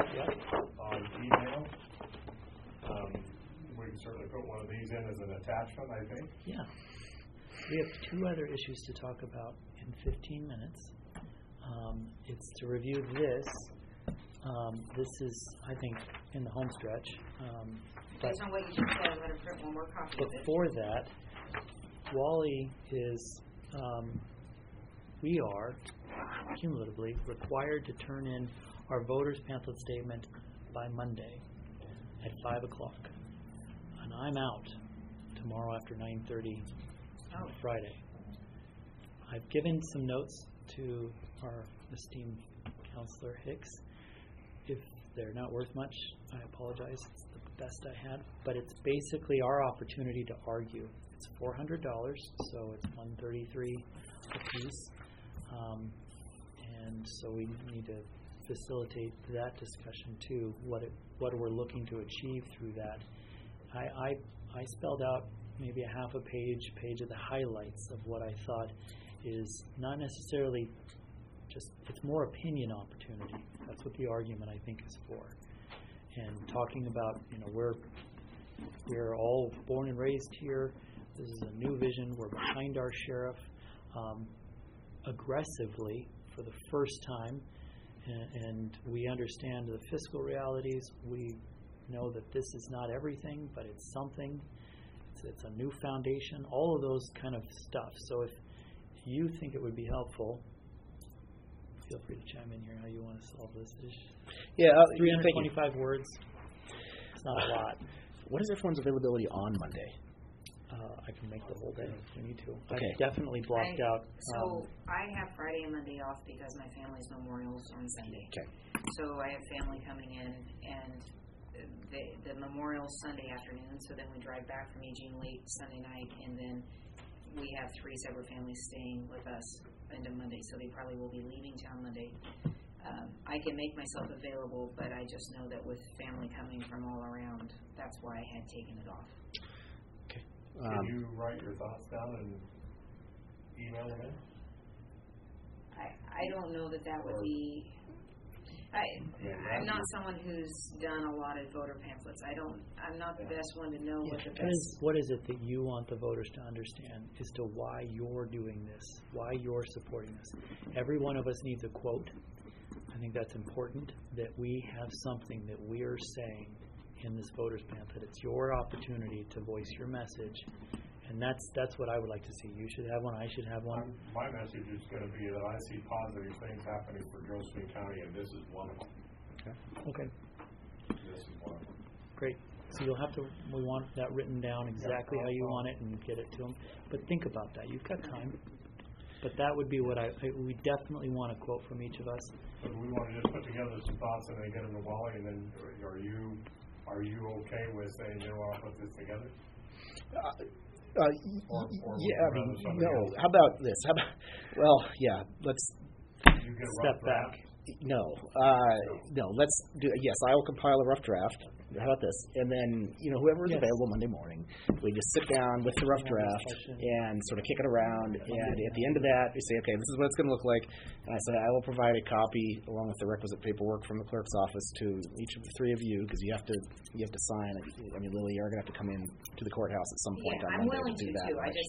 on email. Um, we can certainly put one of these in as an attachment, I think. Yeah. We have two other issues to talk about in fifteen minutes. Um, it's to review this. Um, this is, I think, in the home stretch. Um, but Based on what you just said, I'm going to print one more copy of it. before that, Wally is, um, we are, cumulatively, required to turn in our voters' pamphlet statement by Monday at five o'clock. And I'm out tomorrow after nine thirty on Friday. I've given some notes to our esteemed Councillor Hicks. If they're not worth much, I apologize. It's the best I had. But it's basically our opportunity to argue. It's four hundred dollars, so it's one hundred thirty-three dollars a piece. Um, and so we need to facilitate that discussion too, what it, what we're looking to achieve through that. I, I, I spelled out maybe a half a page, page of the highlights of what I thought is not necessarily just, it's more opinion opportunity. That's what the argument, I think, is for. And talking about, you know, we're, we're all born and raised here. This is a new vision. We're behind our sheriff um, aggressively for the first time. And, and we understand the fiscal realities. We know that this is not everything, but it's something. It's, it's a new foundation. All of those kind of stuff. So if you think it would be helpful, feel free to chime in here how you want to solve this issue. Yeah, uh, three hundred twenty-five words. It's not a lot. What is everyone's availability on Monday? Uh, I can make the whole day if we need to. Okay. I've definitely blocked I- out. So Um, I have Friday and Monday off because my family's memorial's on Sunday. Okay. So I have family coming in, and the, the memorial's Sunday afternoon, so then we drive back from Eugene late Sunday night, and then we have three separate families staying with us into Monday, so they probably will be leaving town Monday. Um, I can make myself available, but I just know that with family coming from all around, that's why I had taken it off. Can Um, you write your thoughts down and email them in? I, I don't know that that would be, I, I'm not someone who's done a lot of voter pamphlets. I don't, I'm not the best one to know what the what is, best, what is it that you want the voters to understand as to why you're doing this, why you're supporting this? Every one of us needs a quote. I think that's important, that we have something that we're saying in this voters pamphlet. It's your opportunity to voice your message, and that's that's what I would like to see. You should have one. I should have one. I'm- My message is going to be that I see positive things happening for Josephine County, and this is one of them. Okay, This is one of them. great. So you'll have to. We want that written down exactly how you want it and get it to them. But think about that. You've got time. But that would be what I. I we definitely want a quote from each of us. But we want to just put together some thoughts and then get them to Wally, and then are you, are you okay with saying, you know, I'll put this together? Uh, uh, y- Or- y- or yeah, I rather mean, somebody no. else. How about this? How about, well, yeah, let's, You get a Step rough draft? back. no, uh, no, let's do, yes, I will compile a rough draft. How about this? And then, you know, whoever is Yes. available Monday morning, we just sit down with the rough Have a draft discussion. and sort of kick it around. And at the end of that, we say, okay, this is what it's going to look like. And I say, I will provide a copy along with the requisite paperwork from the clerk's office to each of the three of you, because you have to, you have to sign. I mean, Lily, you're going to have to come in to the courthouse at some point yeah, on I'm Monday willing to to do that. too. I right? just,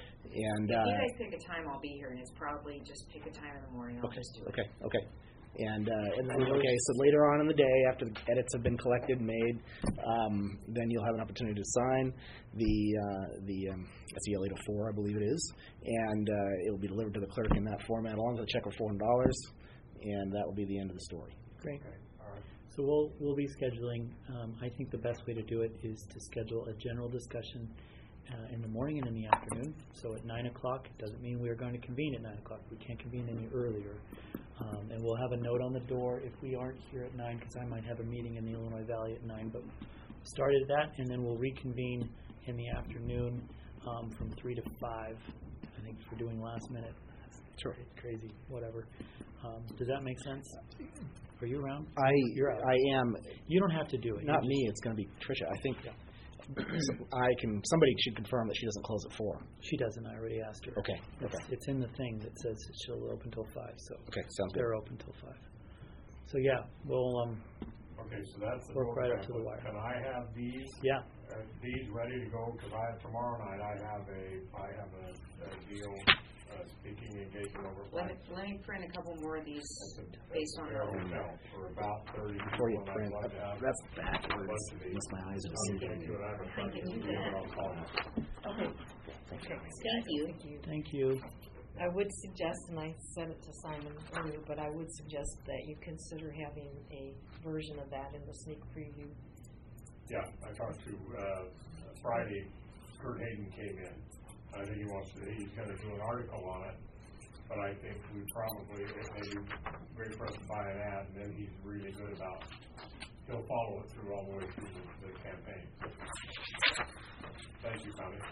And if uh, you guys pick a time, I'll be here, and it's probably just pick a time in the morning. I'll okay, just do it. okay, okay. And uh, and then okay, so later on in the day, after the edits have been collected, made, um, then you'll have an opportunity to sign the uh, the um, S E L eight oh four, I believe it is, and uh, it will be delivered to the clerk in that format, along with a check of four hundred dollars, and that will be the end of the story. Great. Okay, all right. So we'll we'll be scheduling. Um, I think the best way to do it is to schedule a general discussion uh, in the morning and in the afternoon. So at nine o'clock, it doesn't mean we are going to convene at nine o'clock. We can't convene any earlier. Um, and we'll have a note on the door if we aren't here at nine, because I might have a meeting in the Illinois Valley at nine. But start at that, and then we'll reconvene in the afternoon um, from three to five. I think for doing last minute. Sure. crazy, whatever. Um, does that make sense? Are you around? I You're out. I am. You don't have to do it. Not You me. It's going to be Tricia. I think I can. Somebody should confirm that she doesn't close at four. just- She doesn't. I already asked her. Okay. It's, Okay. it's in the thing that says that she'll open till five. So Okay. Sounds good. they're open till five. So yeah, we'll um Okay, so that's the Work road right up map. to the wire. Can I have these, yeah. uh, these ready to go? Because I, tomorrow night, I have a, I have a, a deal, uh, speaking engagement over. Let me, let me print a couple more of these based on Their the, hotel for about thirty Before you people, and I'd print, love to have that's a backwards. bunch of these. Unless my eyes are I'll seeing. get to it. I have a Thank bunch you. of these, but I'll call them. Okay, thank you. thank you. Thank you. I would suggest, and I said it to Simon earlier, but I would suggest that you consider having a version of that in the sneak preview. Yeah, I talked to, uh, Friday, Kurt Hayden came in. I think he wants to, he's gonna do an article on it, but I think we probably, it may be great for us to buy an ad, and then he's really good about, he'll follow it through all the way through the, the campaign. Thank you, Connie.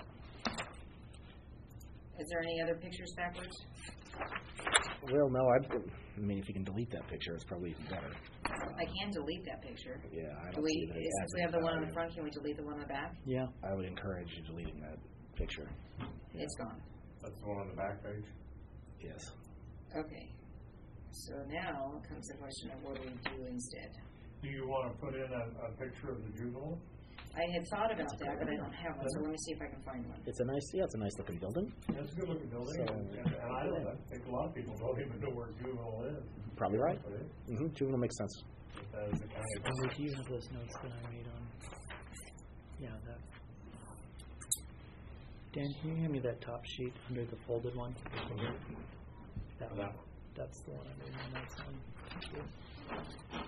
Is there any other pictures backwards? Well, no. I, I mean, if you can delete that picture, it's probably even better. I can delete that picture. Yeah. I Do don't we, see that. since we have the one on the front, can we delete the one on the back? Yeah. I would encourage you deleting that picture. It's gone. That's the one on the back page? Yes. Okay. So now comes the question of what do we do instead? Do you wanna put in a, a picture of the juvenile? I had thought about that, but I don't have one, so let me see if I can find one. It's a nice. Yeah, it's a nice looking building. That's a good looking building, So- and, and I don't, I think a lot of people don't even know where juvenile is. Probably right. But it- Mm-hmm. Juvenile makes sense. That is the kind of. Oh, do you have those notes that I made on? Yeah, that. Dan, can you hand me that top sheet under the folded one? That one. That's the one I made my notes on. Thank you.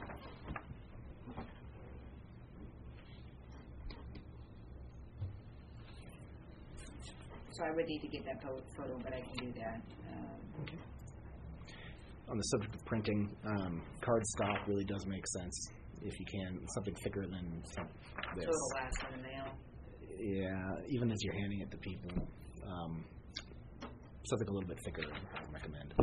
So I would need to get that pho- photo, but I can do that. Um, On the subject of printing, um, card stock really does make sense if you can. Something thicker than some, this. So it'll last in the mail. Yeah, even as you're handing it to people, um, something a little bit thicker, I would recommend.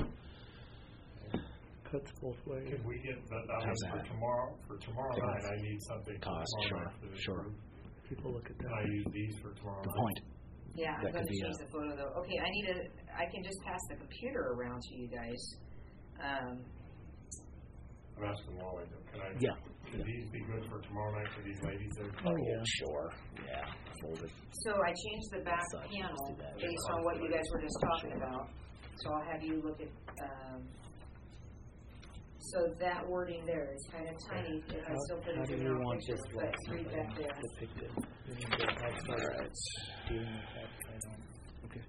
Cuts both ways. Can we get, but I How's mean, for that? tomorrow, for tomorrow Take night, off. I need something for Cost, tomorrow sure, night for this sure. group. People look at Can that. I use these for tomorrow Good night? point. Yeah, I'm That going could to be change a- the photo though. Okay, I need to. I can just pass the computer around to you guys. Um, I'm asking Wally, can I? Yeah. Should these be good for tomorrow night for these ladies that? Oh, yeah. Sure. Yeah. Fold it. so I changed the back Such, panel let's do that. based on what you guys were just talking about. So I'll have you look at. Um, so that wording there is kind of tiny. If I How, still put how it do in you our want picture, this but list read back there. depicted? We need to have All right. dealing with that. I don't. Okay.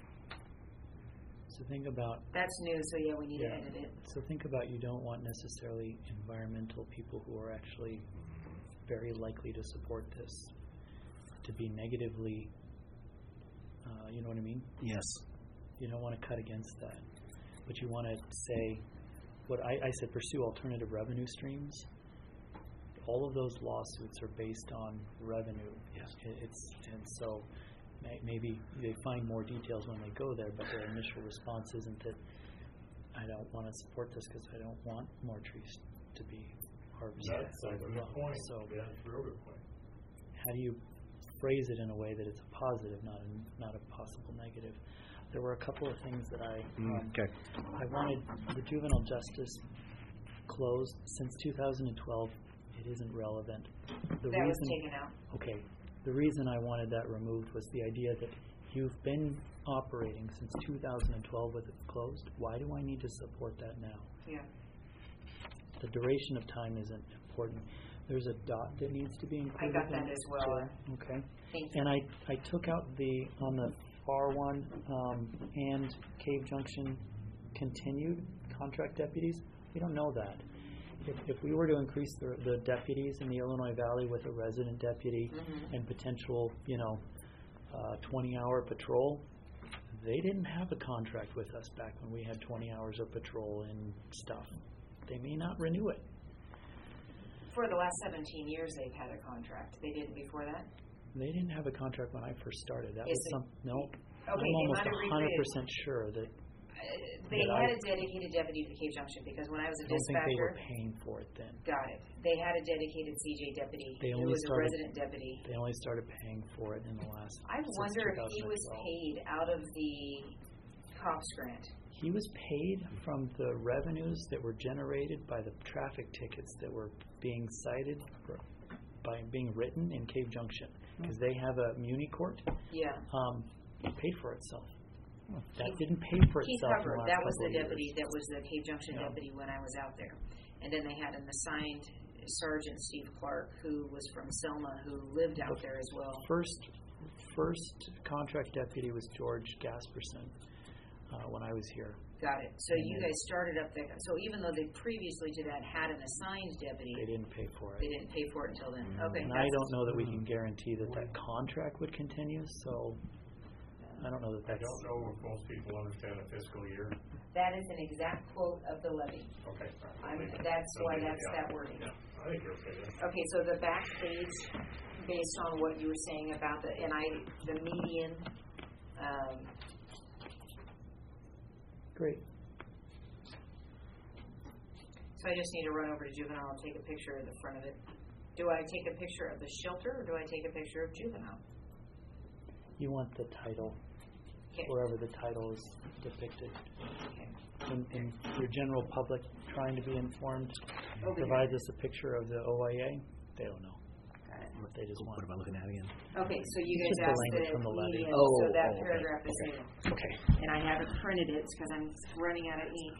So think about That's new, so yeah, we need Yeah. to edit it. So think about, you don't want necessarily environmental people who are actually very likely to support this to be negatively, uh, you know what I mean? Yes. You don't want to cut against that. But you want to say, what I, I said, pursue alternative revenue streams. All of those lawsuits are based on revenue. Yes. It- It's, and so may- maybe they find more details when they go there, but their initial response isn't that I don't want to support this because I don't want more trees to be harvested. That's a blah, blah, good blah. point. So Yeah, that's a real good point. how do you phrase it in a way that it's a positive, not a, not a possible negative? There were a couple of things that I Mm, um, okay. I wanted the juvenile justice closed since two thousand twelve. It isn't relevant. The That was reason, taken out. okay, the reason I wanted that removed was the idea that you've been operating since two thousand twelve with it closed. Why do I need to support that now? Yeah. The duration of time isn't important. There's a dot that needs to be I included. got that in- as well. Okay. Thank you. And I, I took out the, on the far one, um, and Cave Junction continued contract deputies. We don't know that. If, if we were to increase the, the deputies in the Illinois Valley with a resident deputy Mhm. and potential, you know, uh, twenty hour patrol, they didn't have a contract with us back when we had twenty hours of patrol and stuff. They may not renew it. For the last seventeen years, they've had a contract. They didn't before that? They didn't have a contract when I first started. That Is was it- some, no. Okay, I'm they almost might have one hundred recreated. percent sure that they But had I- a dedicated deputy to Cave Junction, because when I was a I don't think they were dispatcher, paying for it then. got it. They had a dedicated C J deputy They who only was a started- resident deputy. They only started paying for it in the last. I since wonder if he was two thousand twelve. paid out of the COPS grant. He was paid from the revenues that were generated by the traffic tickets that were being cited for, by being written in Cave Junction, because they have a muni court. Yeah. Um, it paid for itself. That didn't pay for Keith itself in Hubbard, the last that was couple the of deputy, years. that was the Cave Junction Yeah. deputy when I was out there. And then they had an assigned Sergeant Steve Clark, who was from Selma, who lived out there as well. First, first contract deputy was George Gasperson uh, when I was here. Got it. So And you then- guys started up there, so even though they previously to that had an assigned deputy, They didn't pay for they it. didn't pay for it until then. Okay. And I that's- don't know that we can guarantee that that contract would continue, so I don't know that I that's. don't know if most people understand a fiscal year. That is an exact quote of the levy. Okay. I'm, that's So why maybe, that's yeah. that wording. Yeah, I think you're okay there. Okay, so the back page, based on what you were saying about the, and I, the median, um, Great. so I just need to run over to juvenile and take a picture of the front of it. Do I take a picture of the shelter, or do I take a picture of juvenile? You want the title, Okay. wherever the title is depicted. Okay. And, and your general public trying to be informed Over here. provides us a picture of the O I A. They don't know. Got it. They just want. What am I looking at again? Okay, so you Just guys the asked language the from the levy. median, Oh, so that oh, okay. paragraph is Okay. in. Okay. And I haven't printed it because I'm running out of ink.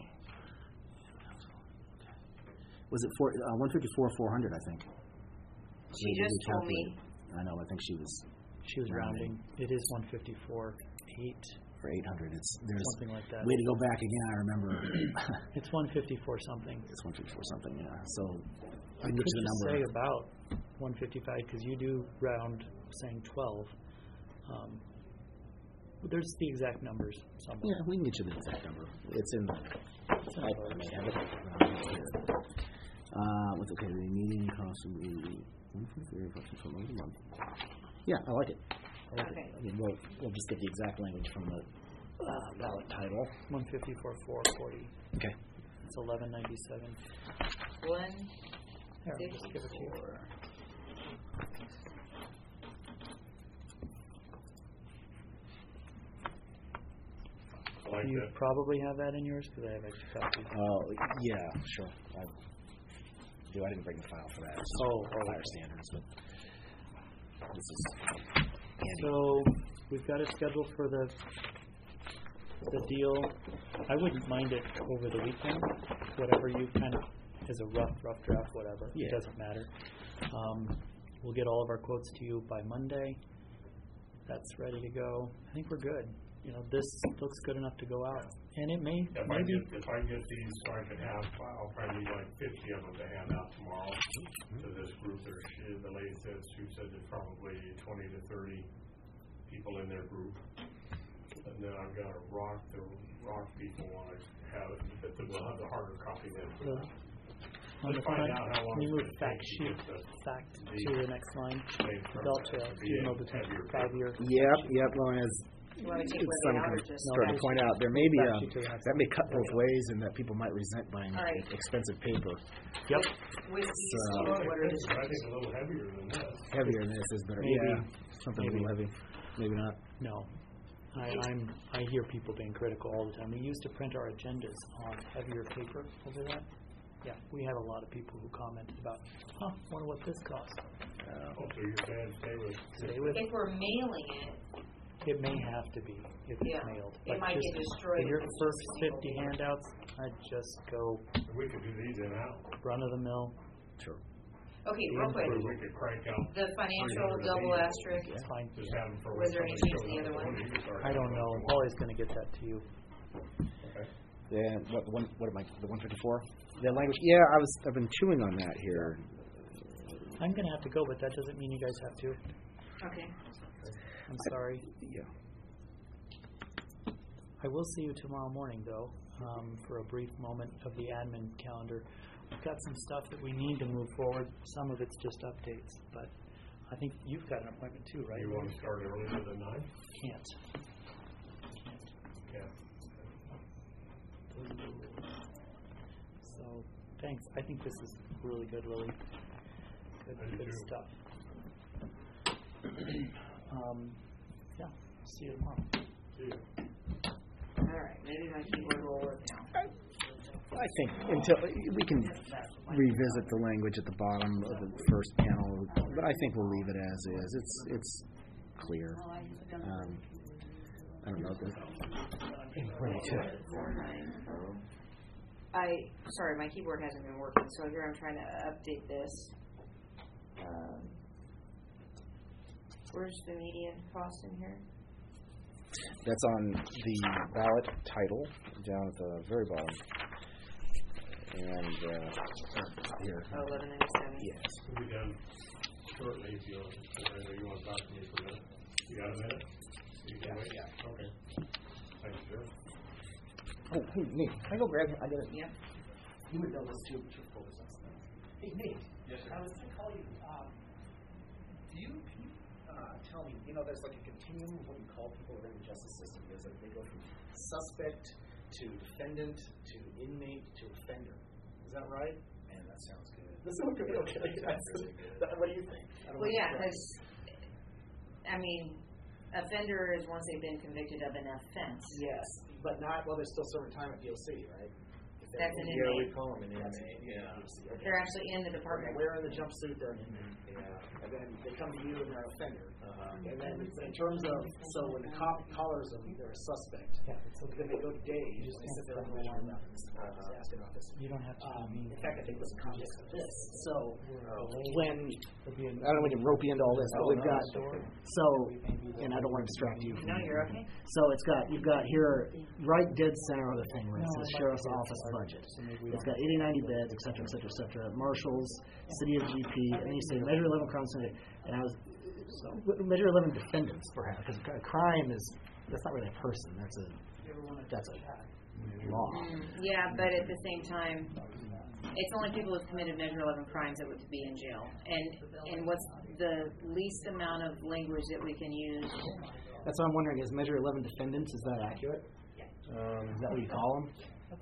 Was it four, uh, one fifty-four, four hundred, I think? She Maybe just we told me, calculated. I know, I think she was, She was rounding. It is one fifty-four eight, for eight hundred. It's, there's, something like that. way to go back again, I remember. It's one fifty-four something. It's one fifty-four something, yeah. So, I I can could get you the just number. say about one fifty-five because you do round saying twelve. Um, there's the exact numbers somewhere. Yeah, we can get you the exact number. It's in, It's in I, the I may have it. Uh, what's okay, the median cost would be one forty-three approximately a month. Yeah, I like it. I like Okay. it. I mean, we'll, we'll just get the exact language from the uh, ballot title. one fifty-four four forty. Okay. It's eleven ninety-seven. one There, I'll just give it to you. fifty-four. I like You that. probably have that in yours because I have extra copies. Oh, yeah, sure. I do. I didn't bring the file for that. It's just Oh, for oh, fire okay. standards, but this is handy. So we've got it scheduled for the the deal. I wouldn't mind it over the weekend, whatever you kind of as a rough rough draft, whatever. Yeah. It doesn't matter. Um, we'll get all of our quotes to you by Monday. That's ready to go. I think we're good. You know, this looks good enough to go out, and it may If I maybe get, if I get these, so I can have, I'll probably need like fifty of them to hand out tomorrow to this group. There's, she- the lady says, she said there's probably twenty to thirty people in their group. And then I've got a rock, the rock people want to have it, but they'll have the harder copy than. The- on the Let's find front. out how long Can you it's move gonna fact take to sheet get the- fact the to the next line? thing from Belt the trail, V A juvenile detention, heavier five year. Yep, yep. Well, as You want to take it's where they some are, or can just? start to point out, there may be Fact a, sheet to the next that may line. cut both ways, and that people might resent buying All right. expensive paper. Yep. With these, So- two, Well, what are the? I think a little heavier than this. Heavier than this is better. Maybe. Yeah, something a Maybe. little heavy. Maybe not. No. I, I'm, I hear people being critical all the time. We used to print our agendas on heavier paper over that. Yeah, we have a lot of people who commented about, huh, wonder what this costs. Oh, so you're saying stay with. Stay with, If we're mailing it, it may have to be if it's Yeah, mailed. it But might just get destroyed for your if it's first just mailed fifty in. handouts, I'd just go We could do these in out. run of the mill. Sure. okay, real quick, Or we could crank out, the financial double asterisk, It's fine. just have them for. Was there when any change somebody to the shows other up, one? you can start I don't having know. them. I'm always going to get that to you. Okay. Then what? One? What am I? The one fifty-four. The language. Yeah, I was. I've been chewing on that here. I'm going to have to go, but that doesn't mean you guys have to. okay. I'm sorry. Yeah. I will see you tomorrow morning, though, um, for a brief moment of the admin calendar. We've got some stuff that we need to move forward. Some of it's just updates, but I think you've got an appointment too, right? You want to start earlier than nine? Can't. Yeah. Thanks. I think this is really good, Lily. Good, I do good too. stuff. um, yeah. See you tomorrow. See ya. All right, maybe my keyboard will work now. I think until we can revisit the language at the bottom of the first panel, but I think we'll leave it as is. It's it's clear. Um, I don't know. I, sorry, my keyboard hasn't been working, so here I'm trying to update this. Um, where's the median cost in here? That's on the ballot title down at the very bottom. And uh, here. Oh, eleven ninety-seven. Yes. We'll be done shortly if you want, I know you want to talk to me for a minute. You got a minute? You can wait? Yeah. Okay. Thanks, sir. Oh, hey, Nate. Can I go grab him? I got it. Yep. You would know this too, but you're focused on stuff. Hey, Nate. Yes, sir. I was going to call you. Um, do you, can you uh, tell me, you know, there's like a continuum of what you call people within the justice system. Is that they go from suspect to defendant to inmate to offender. Is that right? Man, that sounds good. This is good. Okay. That's really good. What do you think? I don't Well, know yeah, if because, I mean, offender is once they've been convicted of an offense. Yes, but not, well, there's still serving time at D O C, right? If they're That's an in- inmate. Yeah, we call them an inmate, yeah. Okay. They're actually in the They're department. wearing the jumpsuit, they're an inmate. Yeah. And then they come to you and they're an offender. Uh-huh. And then in terms of, so when the cop collars them, they're a suspect. Yeah. So then they go to days, they sit there and go on nothing. Uh, ask about this. You don't have to. Um, mean in fact, I think there's a context of this. So when, I don't want to rope you into all this, but we've got, so, and I don't want to distract you. No, you're okay. So it's got, you've got here, right dead center of the thing where it says Sheriff's Office budget. It's got eighty, ninety beds, et cetera, et cetera, et cetera. Marshals, City of G P, and then you say Measure eleven crime center. And I was, Measure eleven defendants, perhaps, because a crime is, that's not really a person, that's a, that's a law. Mm, yeah, but at the same time, it's only people who've committed Measure eleven crimes that would be in jail. And and what's the least amount of language that we can use? That's what I'm wondering, is Measure eleven defendants, is that accurate? Um, is that what you call them?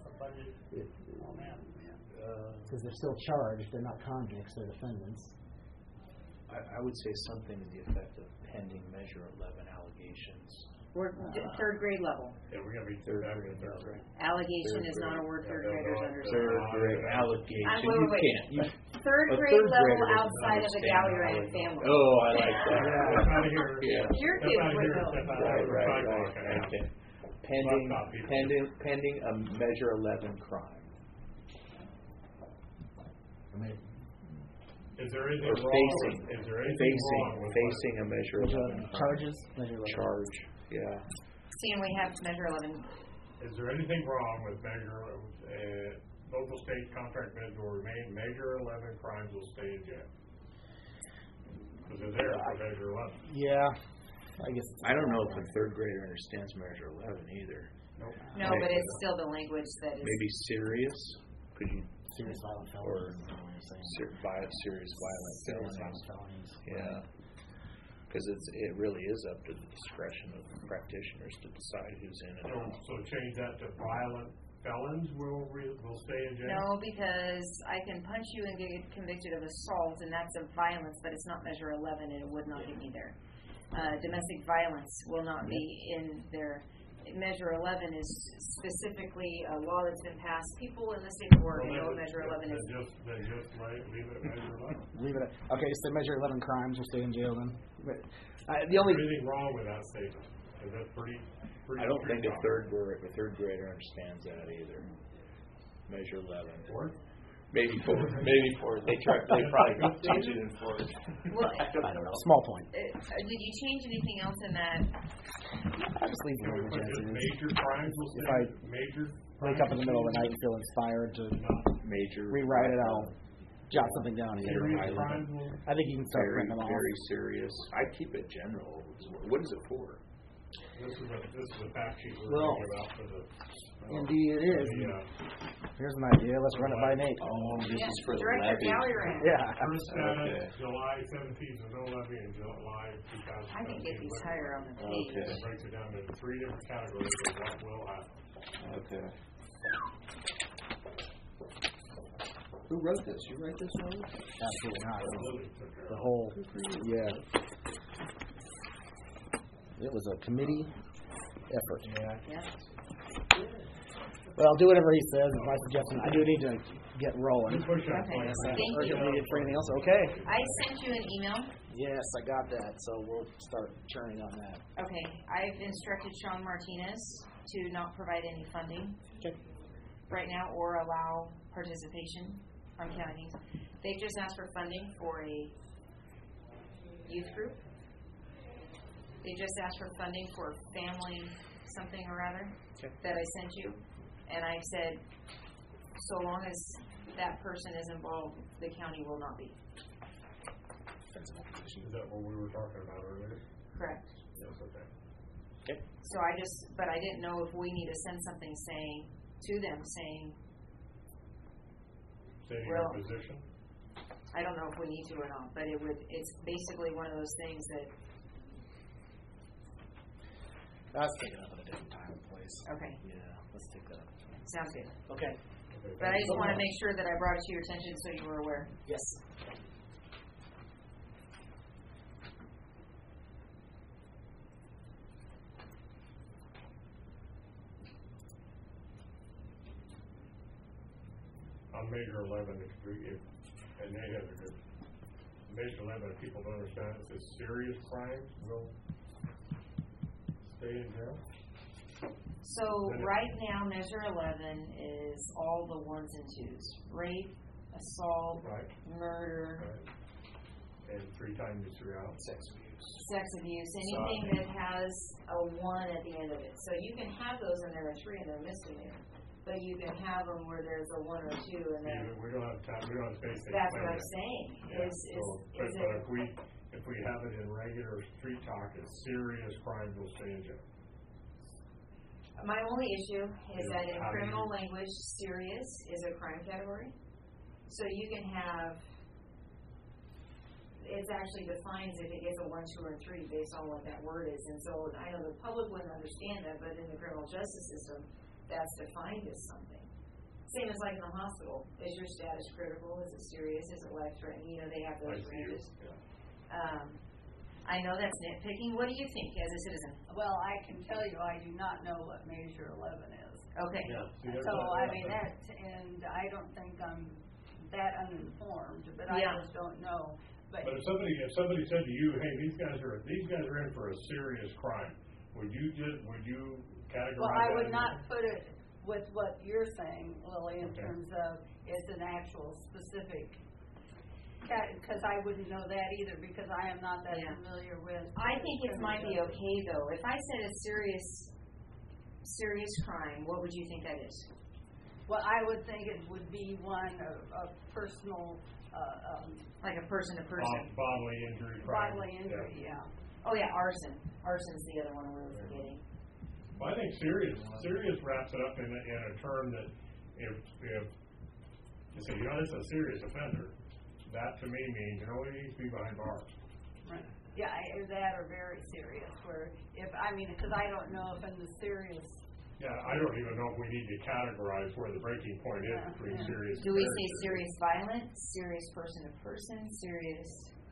Because they're still charged, they're not convicts, they're defendants. I, I would say something to the effect of pending Measure eleven allegations. We're d- third grade level. Yeah, we're gonna be Third back grade in third level. grade. Allegation Third is not a grade. word third Yeah, graders no, understand. Third grade Uh, allegation. wait, You wait, can't. wait. You, Third a grade third level grader doesn't outside of the understand Gallurian allegation. family. Oh, I like that. Step out of here. Yeah. Your Step kids out of would here, know. step out of Right, here. right, Sidewalk, right. yeah. Okay. Pending, Laptop people. pending, pending a Measure eleven crime. Is there anything Or wrong facing, with, is there anything facing, wrong with facing a Measure eleven crime. Charges? Measure eleven. Charge, yeah. See, and we have Measure eleven. Is there anything wrong with Measure, uh, local state contract bids will remain, Measure eleven crimes will stay in jail? Because they're there for Measure eleven. Yeah, I guess. I don't know if a third grader understands Measure eleven either. Nope. No, but it's still the language that is. Maybe serious? Could you, Serious violent or felonies. is what you're saying. ser- vi- serious violent Serious felonies? violent felonies. Yeah. Because it's, it really is up to the discretion of practitioners to decide who's in and So, out. so change that to violent felons will, re- will stay in jail? No, because I can punch you and get convicted of assault, and that's a violence, but it's not Measure eleven, and it would not get me there. Uh, domestic violence will not be in there. Measure eleven is specifically a law that's been passed. People in the state of Oregon know what Measure eleven is. Then just, then just like, leave it at Measure eleven. Leave it at, okay, so Measure eleven crimes will stay in jail then. But, uh, the Is only, there anything wrong with that statement? Is that pretty, pretty? I don't think a straightforward? third grader, a third grader understands that either. Measure eleven. Fourth? Maybe four. Maybe four. They try. They probably teach it in four. Well, I don't know, small point. uh, did you change anything else in that? I just leave the Can we language put as just is. major crimes will If stay, I major? Wake up in the middle of the night and feel inspired to Major. rewrite it, I'll jot something down and get it Serious highlighted. crimes will, I think you can start Very, printing them off. very serious. I keep it general. What is it for? this is a, this is a fact sheet we're Well, talking about for the. Indeed it is. The, uh, Here's an idea, let's run it by Nate. Oh, this Yeah, is for the Director levy. Gallurian. Yeah. First status, Okay. July seventeenth, so no levy in July two thousand seventeen. I can get these higher on the page. Okay. It breaks it down into three different categories of what will happen. Okay. Who wrote this? You write this one? Absolutely not. Lily took care The of whole, yeah. It was a committee effort. Yeah. Yeah. Well, I'll do whatever he says. Is my suggestion. I do need to get rolling. it. Push that Okay. plan. Yes, I- Thank urgent you. need for anything else? Okay. I sent you an email. Yes, I got that. So we'll start churning on that. Okay, I've instructed Sean Martinez to not provide any funding Okay. right now or allow participation from counties. They've just asked for funding for a youth group. They just asked for funding for family something or other Okay. that I sent you. And I said, so long as that person is involved, the county will not be. Is that what we were talking about earlier? Correct. Yes, okay. Okay. So I just, but I didn't know if we need to send something saying, to them saying, Stating Well- our position? I don't know if we need to or not, but it would, it's basically one of those things that, Let's take it up at a different time and place. okay, Yeah, let's take that up. sounds good. Okay. Okay, But I thank just you. want to make sure that I brought it to your attention so you were aware. Yes. On Measure eleven, if we, if, and they have a good, Measure eleven, if people don't understand, it says serious crimes will stay in jail? So right now, Measure eleven is all the ones and twos. Rape, assault, Right, murder, right. And three times throughout. Sex abuse. sex abuse, anything that has a one at the end of it. So you can have those and they're a three and they're misdemeanor. But you can have them where there's a one or a two and then, We don't have time, we don't have space to that's what explain I'm that. saying, Yeah, is, so, is, but, is but it, if we, if we have it in regular street talk, it's serious crimes will stay in jail. my only issue is Yeah, that in how do criminal you- language, serious is a crime category. So you can have, it's actually defines if it gets a one, two, or three based on what that word is. And so I know the public wouldn't understand that, but in the criminal justice system, that's defined as something. Same as like in the hospital. Is your status critical? Is it serious? Is it life-threatening? You know, they have I those see you, ranges. yeah. Um, I know that's nitpicking. What do you think as a citizen? Well, I can tell you, I do not know what Measure eleven is. Okay. Yeah. See, there's So, a- I mean, that, and I don't think I'm that uninformed, but I Yeah. just don't know. But But if somebody, if somebody said to you, hey, these guys are, these guys are in for a serious crime, would you just, would you categorize Well, I that would in- not put it with what you're saying, Lily, in Okay. terms of it's an actual specific, because I wouldn't know that either, because I am not that Yeah. familiar with. I think it might be criminal okay though. If I said a serious, serious crime, what would you think that is? justice. Well, I would think it would be one of, of personal, uh, um, Like a person to Bod- person? Bodily injury crime. bodily injury, yeah. Oh yeah, arson. Arson's the other one we were forgetting. Well, I think serious, serious wraps it up in a, in a term that if, if, you say, you know, this is a serious offender, that to me means, you know, he needs to be behind bars. Right. Yeah, I- or that or very serious, where if, I mean, because I don't know if in the serious, Yeah, I don't even know if we need to categorize where the breaking point is Yeah, between yeah. serious. Do and we very say serious violence, serious person to person, serious?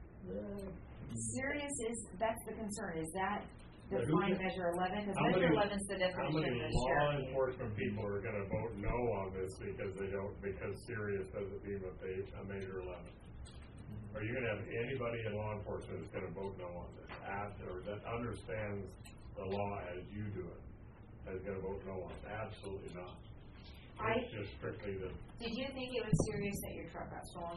Serious is, that's the concern, is that But who defined can- measure eleven? Because How measure many- eleven's the How definition many of the law sheriff. enforcement people are gonna vote no on this because they don't, because serious doesn't mean what they, a measure eleven? Are you gonna have anybody in law enforcement that's gonna vote no on this, Ab- or that understands the law as you do it, that's gonna vote no on it? Absolutely not. I- It's just strictly the, Did you think it was serious that your truck got stolen?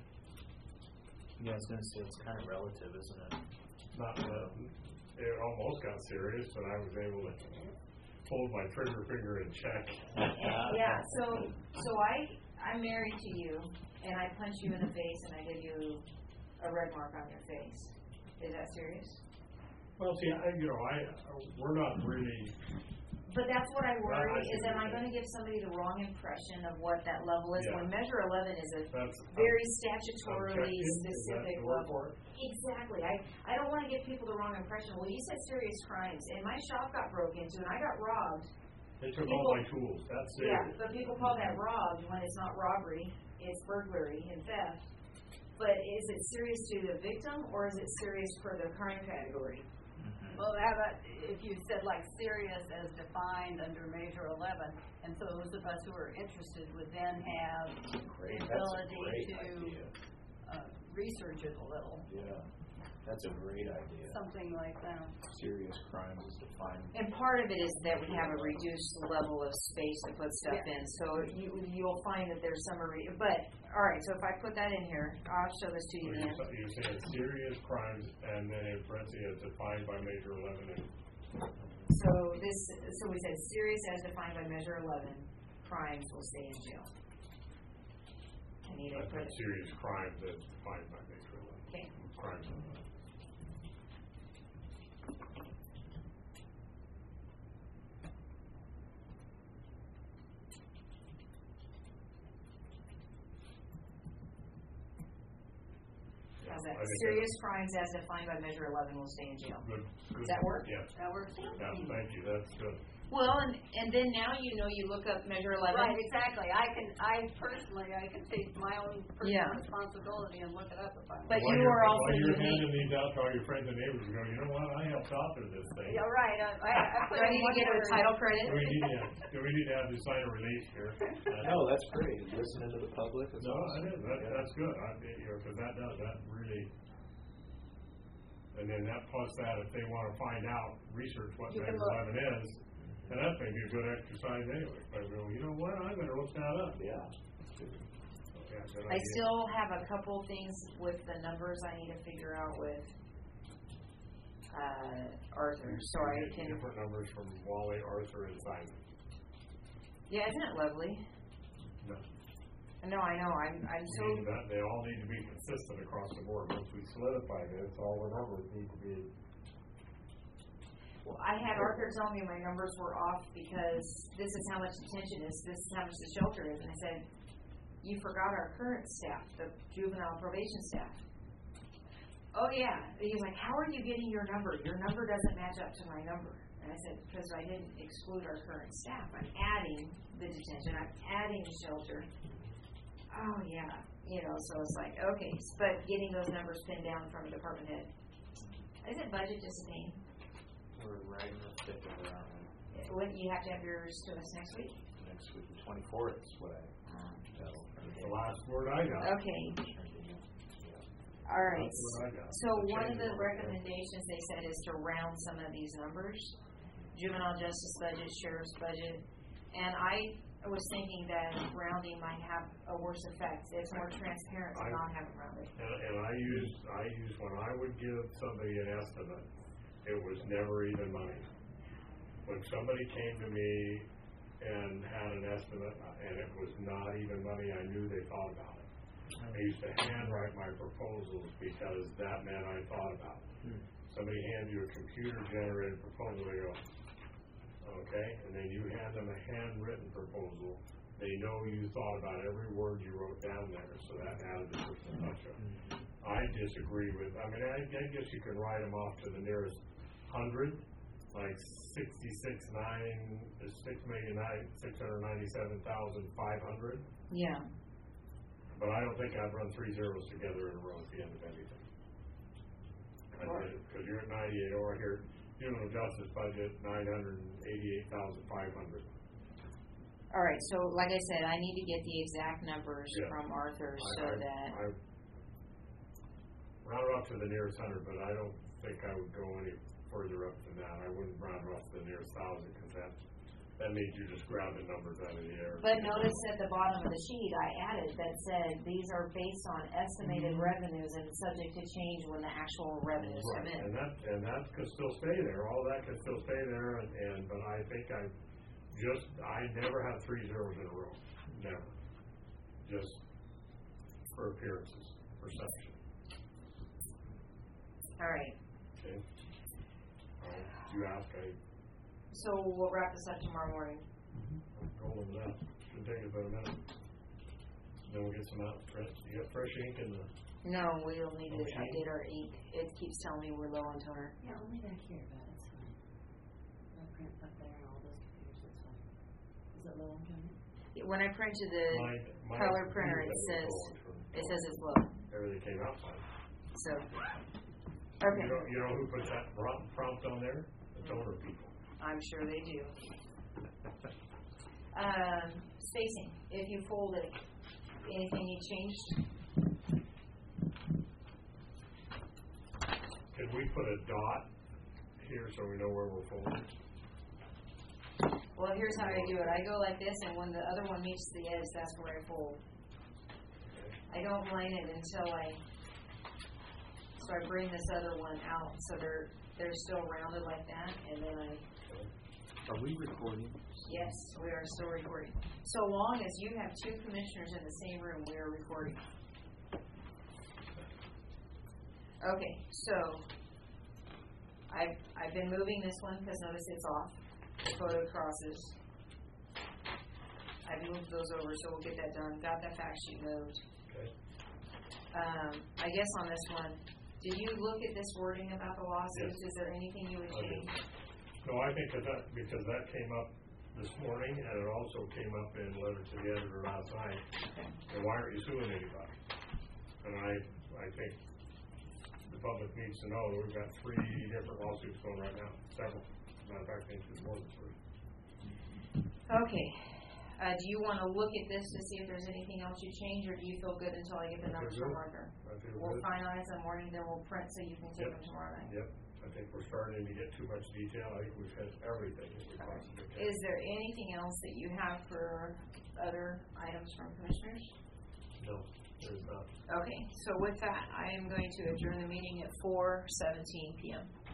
Yeah, I was gonna say, it's kind of relative, isn't it? not, the- it almost got serious, but I was able to hold my trigger finger in check. Yeah, so, so I, I'm married to you, and I punch you in the face and I give you a red mark on your face. Is that serious? Well, see, I, you know, I, we're not really, But that's what I worry, I see is what am I you're gonna give somebody the wrong impression of what that level is? Yeah. When measure eleven is a that's. very Objective, statutorily is that specific the word level. for it? Exactly, I, I don't wanna give people the wrong impression. Well, you said serious crimes, and my shop got broke into, and I got robbed, They took all People- my tools, that's Yeah, it. but people call that robbed when it's not robbery, it's burglary and theft. But is it serious to the victim or is it serious for the crime category? Well, how about if you said like serious as defined under Measure eleven, and so those of us who are interested would then have Great, the that's a ability great to idea. uh, research it a little, Yeah, that's a great idea. something like that. Serious crimes is defined. And part of it is that we have a reduced level of space to put stuff Yeah. in. So you, you'll find that there's some, re- but, all right, so if I put that in here, I'll show this to So you you're, then. sa- you're saying serious crimes, and then in parentheses, as defined by Measure eleven, and So this, so we said serious as defined by Measure eleven, crimes will stay in jail. I need to I put put it, serious crimes as defined by Measure eleven. okay. Crimes. How's that? I think Serious crimes as defined by Measure eleven will stay in jail. Good, good. Does that work? Yes, That works. yeah, thank you, that's good. Well, and, and then now you know you look up Measure eleven. Right, exactly. I can, I personally, I can take my own Yeah. personal responsibility and look it up if I want. But While you you're- are also While you're unique. handing these out to all your friends and neighbors, you go, you know what, I helped author this thing. Yeah, right. I, I, I Do put I in need to one get a word. title credit? Do we need to, do we need to have you sign a release here? No, that's great. Listening to the public is No, awesome. it is, that, Yeah. that's good, I, you know, cause that does, that really, and then that plus that, if they wanna find out, research what You can Measure look. eleven is, and that may be a good exercise anyway, but go, you know what, I better look that up. Yeah. Yeah, good I idea. still have a couple things with the numbers I need to figure out with uh, Arthur, so I Get can, Different numbers from Wally, Arthur, and Simon. yeah, isn't it lovely? No. No, I know, I'm, I'm so, Need that- They all need to be consistent across the board. Once we solidify this, all the numbers need to be. well, I had Arthur tell me my numbers were off because this is how much detention is, this is how much the shelter is, and I said, you forgot our current staff, the juvenile probation staff. Oh, yeah. He's like, how are you getting your number? Your number doesn't match up to my number. And I said, because I didn't exclude our current staff. I'm adding the detention. I'm adding the shelter. Oh, yeah. You know, so it's like, okay. But getting those numbers pinned down from the department head. Isn't budget just a pain? We're right in the thick of it, aren't we? Wouldn't you have to have yours to us next week? Next week, the twenty-fourth is what I tell. The last word I got. Okay. All right. That's what I got. So one of the Change it. recommendations they said is to round some of these numbers. Juvenile justice budget, sheriff's budget. And I was thinking that rounding might have a worse effect. It's more transparent to I- not have it rounded. And, and I use, I use, when I would give somebody an estimate, it was never even money. When somebody came to me and had an estimate, and it was not even money, I knew they thought about it. I used to handwrite my proposals because that meant I thought about it. Somebody hands you a computer-generated proposal, they go, okay, and then you hand them a handwritten proposal, they know you thought about every word you wrote down there, so that added a personal touch on it. I disagree with, I mean, I, I guess you can write them off to the nearest hundred, like sixty-six nine, six million nine, six hundred ninety-seven thousand five hundred. Yeah. But I don't think I'd run three zeros together in a row at the end of anything. I did it, because you're at ninety-eight, or here, juvenile justice budget, nine hundred and eighty-eight thousand five hundred. All right. So like I said, I need to get the exact numbers Yeah. from Arthur so I, I, that. I round it up to the nearest hundred, but I don't think I would go any further up than that. I wouldn't round it up to the nearest thousand, because that, that means you're just grabbing numbers out of the air. But notice at the bottom of the sheet, I added that said, these are based on estimated revenues and subject to change when the actual revenues come Right, in. and that, and that could still stay there, all that could still stay there, and, and, but I think I just, I never had three zeros in a row, never. Just for appearances, perception, All right. okay? Uh, you ask, I, So we'll wrap this up tomorrow morning. I'm going with that, should take about a minute. Then we'll get some out, fresh, you got fresh ink in the, No, we'll need to Okay. update our ink. It keeps telling me we're low on toner. Yeah, only back here, but it's fine. No print up there and all those computers, it's fine. at Lowen County? When I printed the My- my color printer, it computer says, was going from- it says it's low, Everything came out fine. so. You Okay, know, you know who puts that prompt, prompt on there? The donor people. I'm sure they do. Um, spacing, if you fold it, anything you changed? Can we put a dot here so we know where we're folding? Well, here's how I do it. I go like this, and when the other one meets the edge, that's where I fold. I don't line it until I, so I bring this other one out, so they're, they're still rounded like that, and then I, Are we recording? yes, we are still recording. So long as you have two commissioners in the same room, we are recording. Okay, so I've, I've been moving this one because notice it's off. The photo crosses. I've moved those over, so we'll get that done. Got that fact sheet moved. Okay. Um, I guess on this one, did you look at this wording about the lawsuits? Is there anything you would I did. change? No, I think that, that, because that came up this morning, and it also came up in letter to the editor last night. And why aren't you suing anybody? And I, I think the public needs to know that we've got three different lawsuits going right now, several. As a matter of fact, I think there's more than three. Okay. Uh, do you want to look at this to see if there's anything else you change, or do you feel good until I get the I numbers feel from good. Martha? I feel We'll good. finalize in the morning, then we'll print so you can take Yep. them tomorrow night. Yep, I think we're starting to get too much detail. I think we've had everything that we possibly can. Is there anything else that you have for other items from commissioners? No, there's not. Okay, so with that, I am going to adjourn the meeting at four seventeen p.m.